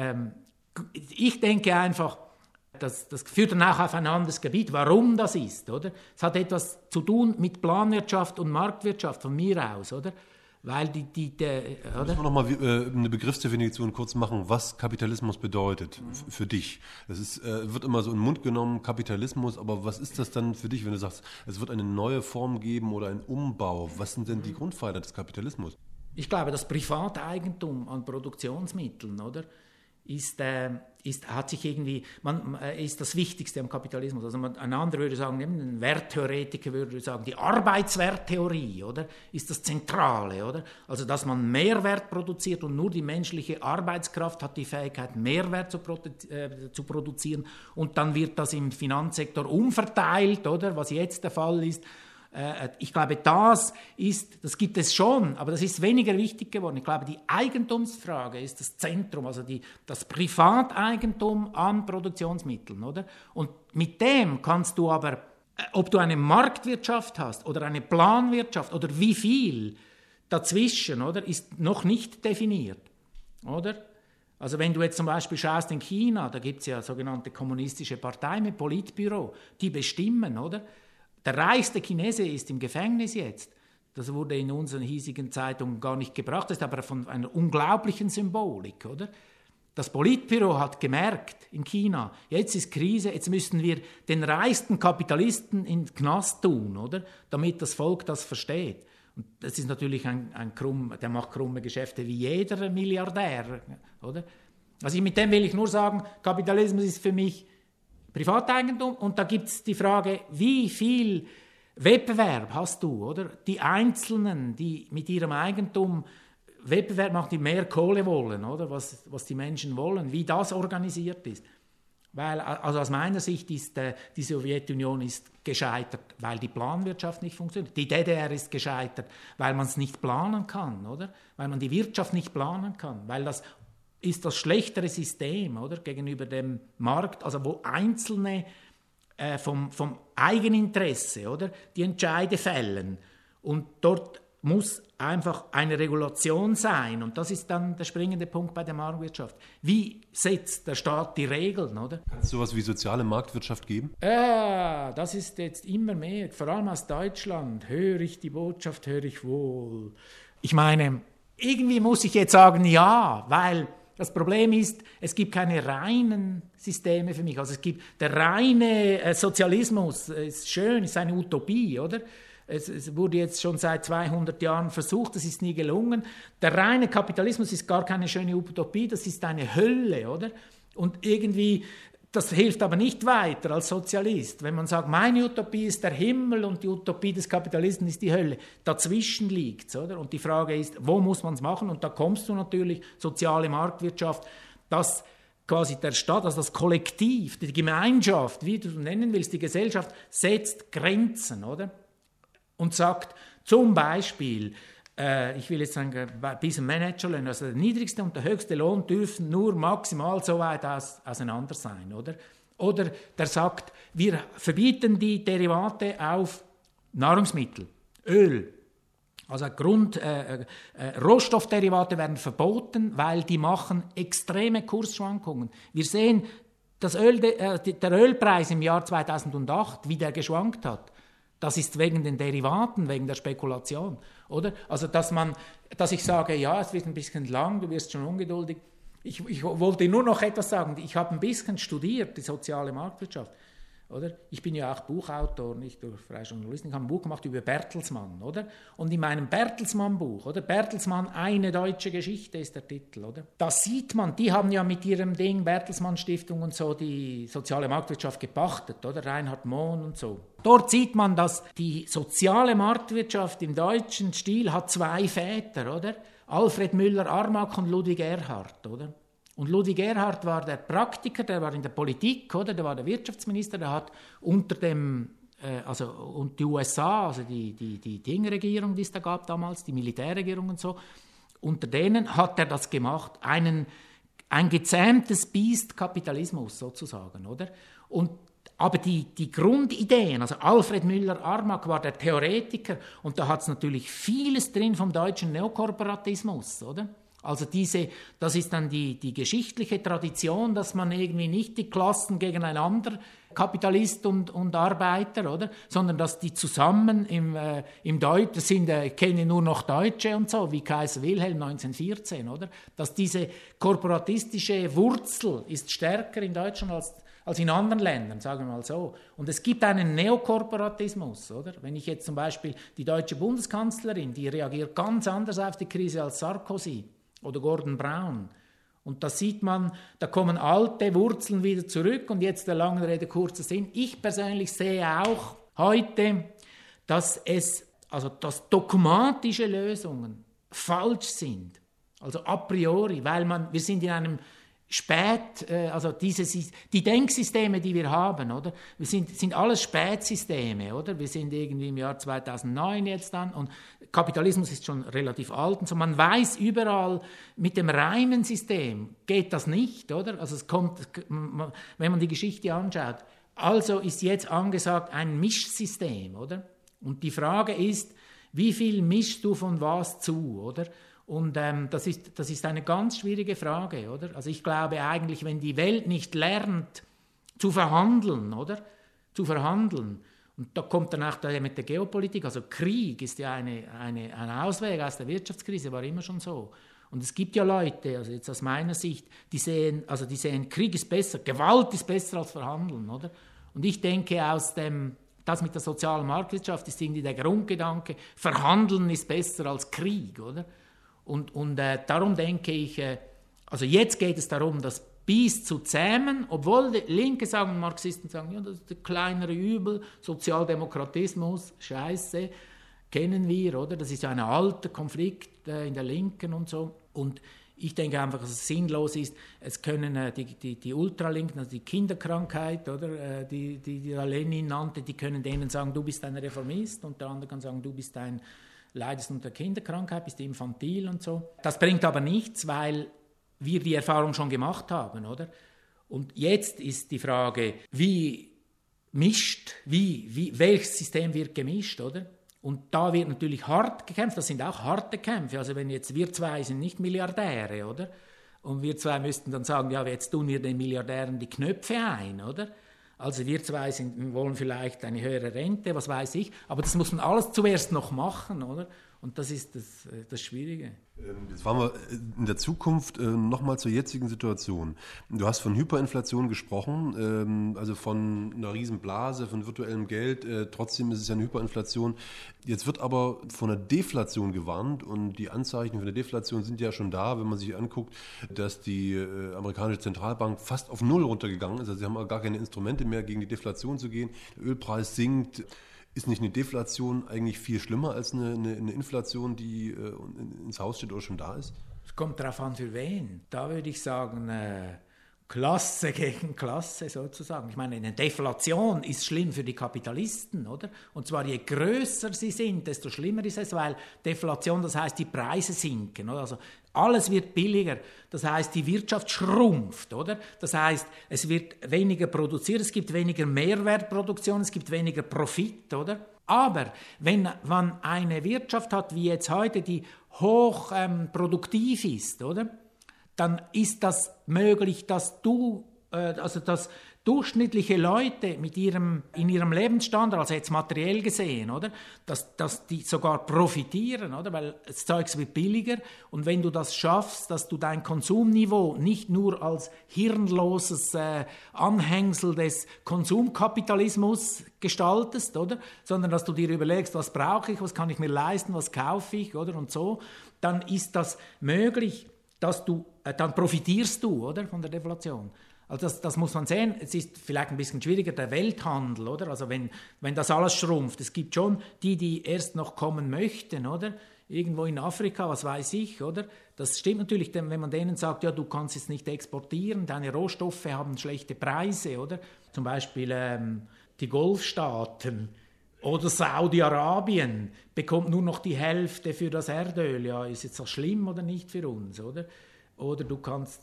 ich denke einfach, das führt dann auch auf ein anderes Gebiet, warum das ist, oder? Es hat etwas zu tun mit Planwirtschaft und Marktwirtschaft von mir aus, oder? Weil oder? Müssen wir nochmal eine Begriffsdefinition kurz machen, was Kapitalismus bedeutet für dich. Das ist, wird immer so in den Mund genommen, Kapitalismus, aber was ist das dann für dich, wenn du sagst, es wird eine neue Form geben oder ein Umbau? Was sind denn die Grundpfeiler des Kapitalismus? Ich glaube, das Privateigentum an Produktionsmitteln, oder? Ist das Wichtigste am Kapitalismus. Also ein anderer würde sagen, ein Werttheoretiker würde sagen, die Arbeitswerttheorie, oder, ist das Zentrale, oder? Also dass man Mehrwert produziert und nur die menschliche Arbeitskraft hat die Fähigkeit, Mehrwert zu produzieren und dann wird das im Finanzsektor umverteilt, oder, was jetzt der Fall ist. Ich glaube, das gibt es schon, aber das ist weniger wichtig geworden. Ich glaube, die Eigentumsfrage ist das Zentrum, also das Privateigentum an Produktionsmitteln, oder? Und mit dem kannst du aber, ob du eine Marktwirtschaft hast oder eine Planwirtschaft oder wie viel dazwischen, oder, ist noch nicht definiert, oder? Also wenn du jetzt zum Beispiel schaust in China, da gibt es ja sogenannte kommunistische Parteien mit Politbüro, die bestimmen, oder? Der reichste Chinese ist im Gefängnis jetzt. Das wurde in unseren hiesigen Zeitungen gar nicht gebracht, das ist aber von einer unglaublichen Symbolik, oder? Das Politbüro hat gemerkt in China, jetzt ist Krise, jetzt müssen wir den reichsten Kapitalisten in den Knast tun, oder? Damit das Volk das versteht. Und das ist natürlich der macht krumme Geschäfte wie jeder Milliardär, oder? Also mit dem will ich nur sagen, Kapitalismus ist für mich Privateigentum und da gibt es die Frage, wie viel Wettbewerb hast du, oder? Die Einzelnen, die mit ihrem Eigentum Wettbewerb machen, die mehr Kohle wollen, oder? Was die Menschen wollen, wie das organisiert ist. Weil, also aus meiner Sicht ist die Sowjetunion ist gescheitert, weil die Planwirtschaft nicht funktioniert. Die DDR ist gescheitert, weil man es nicht planen kann, oder? Weil man die Wirtschaft nicht planen kann, weil das ist das schlechtere System, oder? Gegenüber dem Markt, also wo Einzelne vom Eigeninteresse, oder, die Entscheide fällen. Und dort muss einfach eine Regulation sein. Und das ist dann der springende Punkt bei der Marktwirtschaft. Wie setzt der Staat die Regeln, oder? Kann es sowas wie soziale Marktwirtschaft geben? Das ist jetzt immer mehr, vor allem aus Deutschland. Höre ich die Botschaft, höre ich wohl. Ich meine, irgendwie muss ich jetzt sagen, ja, weil das Problem ist, es gibt keine reinen Systeme für mich. Also es gibt der reine Sozialismus, ist schön, ist eine Utopie, oder? Es wurde jetzt schon seit 200 Jahren versucht, das ist nie gelungen. Der reine Kapitalismus ist gar keine schöne Utopie, das ist eine Hölle, oder? Und irgendwie, das hilft aber nicht weiter als Sozialist. Wenn man sagt, meine Utopie ist der Himmel und die Utopie des Kapitalisten ist die Hölle, dazwischen liegt es, oder? Und die Frage ist, wo muss man es machen? Und da kommst du natürlich, soziale Marktwirtschaft, dass quasi der Staat, also das Kollektiv, die Gemeinschaft, wie du es nennen willst, die Gesellschaft, setzt Grenzen, oder? Und sagt zum Beispiel, ich will jetzt sagen, bis ein Managerlohn, also der niedrigste und der höchste Lohn dürfen nur maximal so weit auseinander sein, oder? Oder der sagt, wir verbieten die Derivate auf Nahrungsmittel, Öl. Also Rohstoffderivate werden verboten, weil die machen extreme Kursschwankungen. Wir sehen, der Ölpreis im Jahr 2008, wie der geschwankt hat. Das ist wegen den Derivaten, wegen der Spekulation, oder? Also, dass ich sage, ja, es wird ein bisschen lang, du wirst schon ungeduldig. Ich wollte nur noch etwas sagen. Ich habe ein bisschen studiert, die soziale Marktwirtschaft, oder? Ich bin ja auch Buchautor, nicht durch freie Journalistik, ich habe ein Buch gemacht über Bertelsmann, oder? Und in meinem Bertelsmann-Buch, oder? Bertelsmann, eine deutsche Geschichte ist der Titel, oder? Da sieht man, die haben ja mit ihrem Ding, Bertelsmann-Stiftung und so, die soziale Marktwirtschaft gepachtet, oder? Reinhard Mohn und so. Dort sieht man, dass die soziale Marktwirtschaft im deutschen Stil hat zwei Väter, oder? Alfred Müller-Armack und Ludwig Erhard, oder? Und Ludwig Erhard war der Praktiker, der war in der Politik, oder? Der war der Wirtschaftsminister, der hat unter dem, und die USA, also die Ding-Regierung, die es da gab damals, die Militärregierung und so, unter denen hat er das gemacht, ein gezähmtes Biest Kapitalismus sozusagen, oder? Aber die Grundideen, also Alfred Müller-Armack war der Theoretiker und da hat es natürlich vieles drin vom deutschen Neokorporatismus, oder? Also das ist dann die geschichtliche Tradition, dass man irgendwie nicht die Klassen gegeneinander, Kapitalist und Arbeiter, oder? Sondern dass die zusammen im Deutschen sind, ich kenne nur noch Deutsche und so, wie Kaiser Wilhelm 1914, oder? Dass diese korporatistische Wurzel ist stärker in Deutschland als in anderen Ländern, sagen wir mal so. Und es gibt einen Neokorporatismus, oder? Wenn ich jetzt zum Beispiel die deutsche Bundeskanzlerin, die reagiert ganz anders auf die Krise als Sarkozy oder Gordon Brown. Und da sieht man, da kommen alte Wurzeln wieder zurück und jetzt der langen Rede kurzer Sinn. Ich persönlich sehe auch heute, dass dogmatische Lösungen falsch sind. Also a priori, weil wir sind in einem die Denksysteme, die wir haben, oder? Wir sind alles Spätsysteme, oder? Wir sind irgendwie im Jahr 2009 jetzt dann und Kapitalismus ist schon relativ alt und so. Man weiß überall, mit dem reinen System geht das nicht, oder? Also es kommt, wenn man die Geschichte anschaut, also ist jetzt angesagt ein Mischsystem, oder? Und die Frage ist, wie viel mischst du von was zu, oder? Und das ist eine ganz schwierige Frage, oder? Also ich glaube eigentlich, wenn die Welt nicht lernt zu verhandeln, oder? Zu verhandeln Und da kommt dann auch mit der Geopolitik, also Krieg ist ja ein Ausweg aus der Wirtschaftskrise, war immer schon so. Und es gibt ja Leute, also jetzt aus meiner Sicht, die sehen, Krieg ist besser, Gewalt ist besser als Verhandeln, oder? Und ich denke, das mit der sozialen Marktwirtschaft ist irgendwie der Grundgedanke, Verhandeln ist besser als Krieg, oder? Und darum denke ich, also jetzt geht es darum, das Biest zu zähmen, obwohl die Linke sagen und Marxisten sagen, ja, das ist der kleinere Übel, Sozialdemokratismus, Scheiße, kennen wir, oder? Das ist ja ein alter Konflikt in der Linken und so. Und ich denke einfach, dass es sinnlos ist. Es können die Ultralinken, also die Kinderkrankheit, oder, die Lenin nannte, die können denen sagen, du bist ein Reformist, und der andere kann sagen, du leidest unter Kinderkrankheit, bist infantil und so. Das bringt aber nichts, weil wir die Erfahrung schon gemacht haben, oder? Und jetzt ist die Frage, welches System wird gemischt, oder? Und da wird natürlich hart gekämpft, das sind auch harte Kämpfe. Also wenn jetzt wir zwei sind nicht Milliardäre, oder? Und wir zwei müssten dann sagen, ja, jetzt tun wir den Milliardären die Knöpfe ein, oder? Also wir zwei wollen vielleicht eine höhere Rente, was weiß ich, aber das muss man alles zuerst noch machen, oder? Und das ist das Schwierige. Jetzt waren wir in der Zukunft nochmal zur jetzigen Situation. Du hast von Hyperinflation gesprochen, also von einer Riesenblase, von virtuellem Geld. Trotzdem ist es ja eine Hyperinflation. Jetzt wird aber von einer Deflation gewarnt, und die Anzeichen für eine Deflation sind ja schon da, wenn man sich anguckt, dass die amerikanische Zentralbank fast auf Null runtergegangen ist. Also sie haben gar keine Instrumente mehr, gegen die Deflation zu gehen. Der Ölpreis sinkt. Ist nicht eine Deflation eigentlich viel schlimmer als eine Inflation, die ins Haus steht oder schon da ist? Es kommt darauf an, für wen. Da würde ich sagen, Klasse gegen Klasse sozusagen. Ich meine, eine Deflation ist schlimm für die Kapitalisten, oder? Und zwar je größer sie sind, desto schlimmer ist es, weil Deflation, das heißt, die Preise sinken, oder? Also alles wird billiger, das heißt, die Wirtschaft schrumpft, oder? Das heißt, es wird weniger produziert, es gibt weniger Mehrwertproduktion, es gibt weniger Profit, oder? Aber wenn man eine Wirtschaft hat, wie jetzt heute, die hoch produktiv ist, oder? Dann ist das möglich, dass dass durchschnittliche Leute in ihrem Lebensstandard, also jetzt materiell gesehen, oder, dass die sogar profitieren, oder, weil das Zeug wird billiger, und wenn du das schaffst, dass du dein Konsumniveau nicht nur als hirnloses Anhängsel des Konsumkapitalismus gestaltest, oder, sondern dass du dir überlegst, was brauche ich, was kann ich mir leisten, was kaufe ich, oder, und so, dann ist das möglich, dass dann profitierst du, oder, von der Deflation. Also das muss man sehen. Es ist vielleicht ein bisschen schwieriger, der Welthandel, oder? Also wenn das alles schrumpft. Es gibt schon die erst noch kommen möchten, oder? Irgendwo in Afrika, was weiß ich, oder? Das stimmt natürlich, denn wenn man denen sagt, ja, du kannst es nicht exportieren, deine Rohstoffe haben schlechte Preise, oder? Zum Beispiel die Golfstaaten oder Saudi-Arabien bekommt nur noch die Hälfte für das Erdöl. Ja, ist jetzt das schlimm oder nicht für uns, oder? Oder du kannst,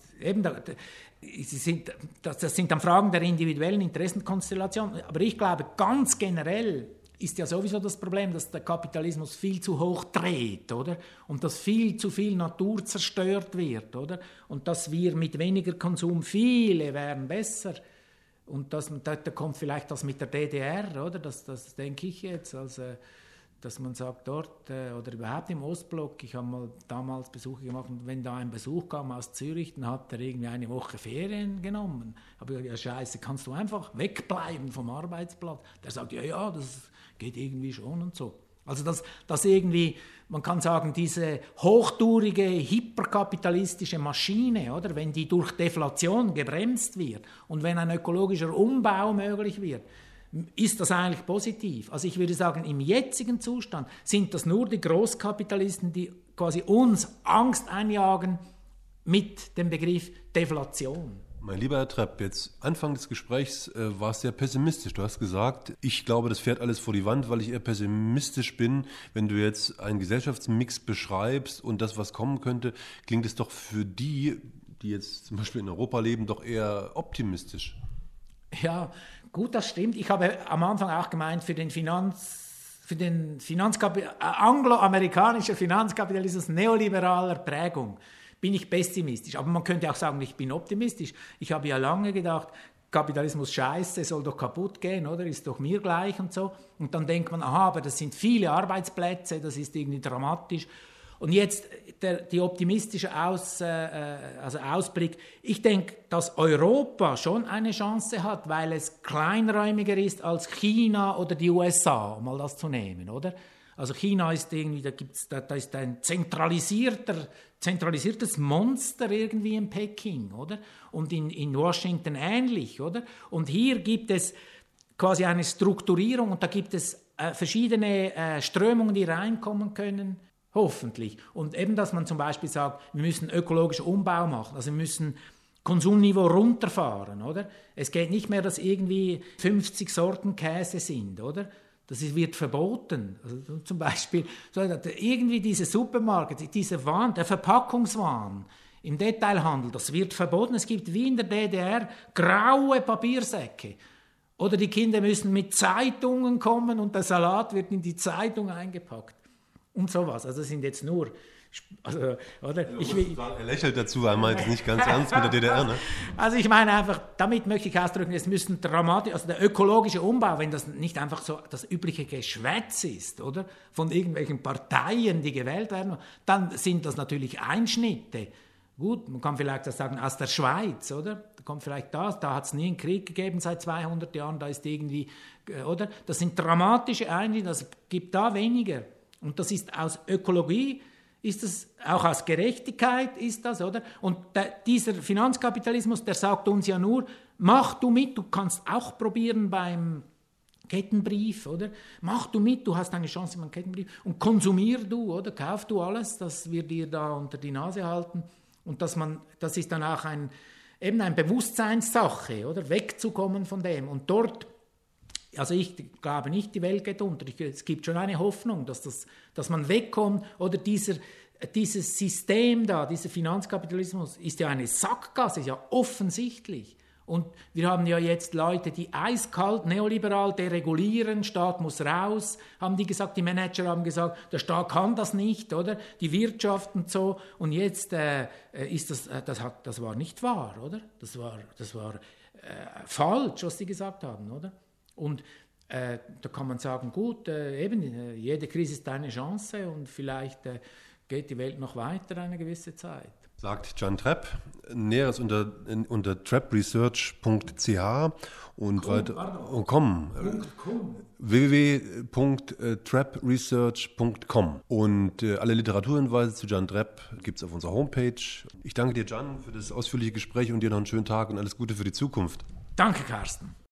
das sind dann Fragen der individuellen Interessenkonstellation. Aber ich glaube, ganz generell ist ja sowieso das Problem, dass der Kapitalismus viel zu hoch dreht, oder? Und dass viel zu viel Natur zerstört wird, oder? Und dass wir mit weniger Konsum, viele wären besser. Und da kommt vielleicht das mit der DDR, oder? Das denke ich jetzt, dass man sagt, dort oder überhaupt im Ostblock, ich habe mal damals Besuche gemacht, und wenn da ein Besuch kam aus Zürich, dann hat er irgendwie eine Woche Ferien genommen. Aber ja, Scheiße, kannst du einfach wegbleiben vom Arbeitsplatz? Der sagt, ja, das geht irgendwie schon und so. Also das irgendwie, man kann sagen, diese hochtourige, hyperkapitalistische Maschine, oder, wenn die durch Deflation gebremst wird und wenn ein ökologischer Umbau möglich wird, ist das eigentlich positiv. Also ich würde sagen, im jetzigen Zustand sind das nur die Großkapitalisten, die quasi uns Angst einjagen mit dem Begriff Deflation. Mein lieber Herr Trepp, jetzt Anfang des Gesprächs war es sehr pessimistisch. Du hast gesagt, ich glaube, das fährt alles vor die Wand, weil ich eher pessimistisch bin. Wenn du jetzt einen Gesellschaftsmix beschreibst und das, was kommen könnte, klingt es doch für die jetzt zum Beispiel in Europa leben, doch eher optimistisch. Ja, gut, das stimmt. Ich habe am Anfang auch gemeint, für den angloamerikanischer Finanzkapitalismus neoliberaler Prägung bin ich pessimistisch. Aber man könnte auch sagen, ich bin optimistisch. Ich habe ja lange gedacht, Kapitalismus scheiße, soll doch kaputt gehen, oder? Ist doch mir gleich und so. Und dann denkt man, aha, aber das sind viele Arbeitsplätze, das ist irgendwie dramatisch. Und jetzt die optimistische Ausblick. Ich denke, dass Europa schon eine Chance hat, weil es kleinräumiger ist als China oder die USA, um mal das zu nehmen, oder? Also China ist irgendwie, da ist ein zentralisiertes Monster irgendwie in Peking, oder? Und in Washington ähnlich, oder? Und hier gibt es quasi eine Strukturierung und da gibt es verschiedene Strömungen, die reinkommen können, hoffentlich. Und eben, dass man zum Beispiel sagt, wir müssen ökologischen Umbau machen, also wir müssen Konsumniveau runterfahren, oder? Es geht nicht mehr, dass irgendwie 50 Sorten Käse sind, oder? Das wird verboten. Also zum Beispiel irgendwie diese Supermarkt, dieser Wahn, der Verpackungswahn im Detailhandel, das wird verboten. Es gibt wie in der DDR graue Papiersäcke. Oder die Kinder müssen mit Zeitungen kommen und der Salat wird in die Zeitung eingepackt. Und sowas. Also das sind jetzt nur... Also, oder? Er lächelt dazu, er meint es nicht ganz ernst mit der DDR. Ne? Also ich meine einfach, damit möchte ich ausdrücken, es müssen dramatisch, also der ökologische Umbau, wenn das nicht einfach so das übliche Geschwätz ist, oder? Von irgendwelchen Parteien, die gewählt werden, dann sind das natürlich Einschnitte. Gut, man kann vielleicht das sagen, aus der Schweiz, oder? Da kommt vielleicht da hat es nie einen Krieg gegeben seit 200 Jahren, da ist irgendwie, oder? Das sind dramatische Einschnitte, das gibt da weniger. Und das ist aus Ökologie, ist das auch aus Gerechtigkeit, ist das, oder? Und dieser Finanzkapitalismus, der sagt uns ja nur, mach du mit, du kannst auch probieren beim Kettenbrief, oder? Mach du mit, du hast eine Chance beim Kettenbrief und konsumier du, oder? Kauf du alles, das wir dir da unter die Nase halten. Und das ist dann auch eben eine Bewusstseinssache, oder? Wegzukommen von dem. Und dort, also ich glaube nicht, die Welt geht unter. Es gibt schon eine Hoffnung, dass man wegkommt. Oder dieses System da, dieser Finanzkapitalismus, ist ja eine Sackgasse, ist ja offensichtlich. Und wir haben ja jetzt Leute, die eiskalt, neoliberal deregulieren, Staat muss raus, haben die gesagt, die Manager haben gesagt, der Staat kann das nicht, oder? Die Wirtschaft und so. Und jetzt ist das war nicht wahr, oder? Das war falsch, was die gesagt haben, oder? Und da kann man sagen, gut, jede Krise ist eine Chance und vielleicht geht die Welt noch weiter eine gewisse Zeit. Sagt Can Trepp. Näheres unter trappresearch.ch und www.trappresearch.com. Und alle Literaturhinweise zu Can Trepp gibt es auf unserer Homepage. Ich danke dir, Can, für das ausführliche Gespräch und dir noch einen schönen Tag und alles Gute für die Zukunft. Danke, Carsten.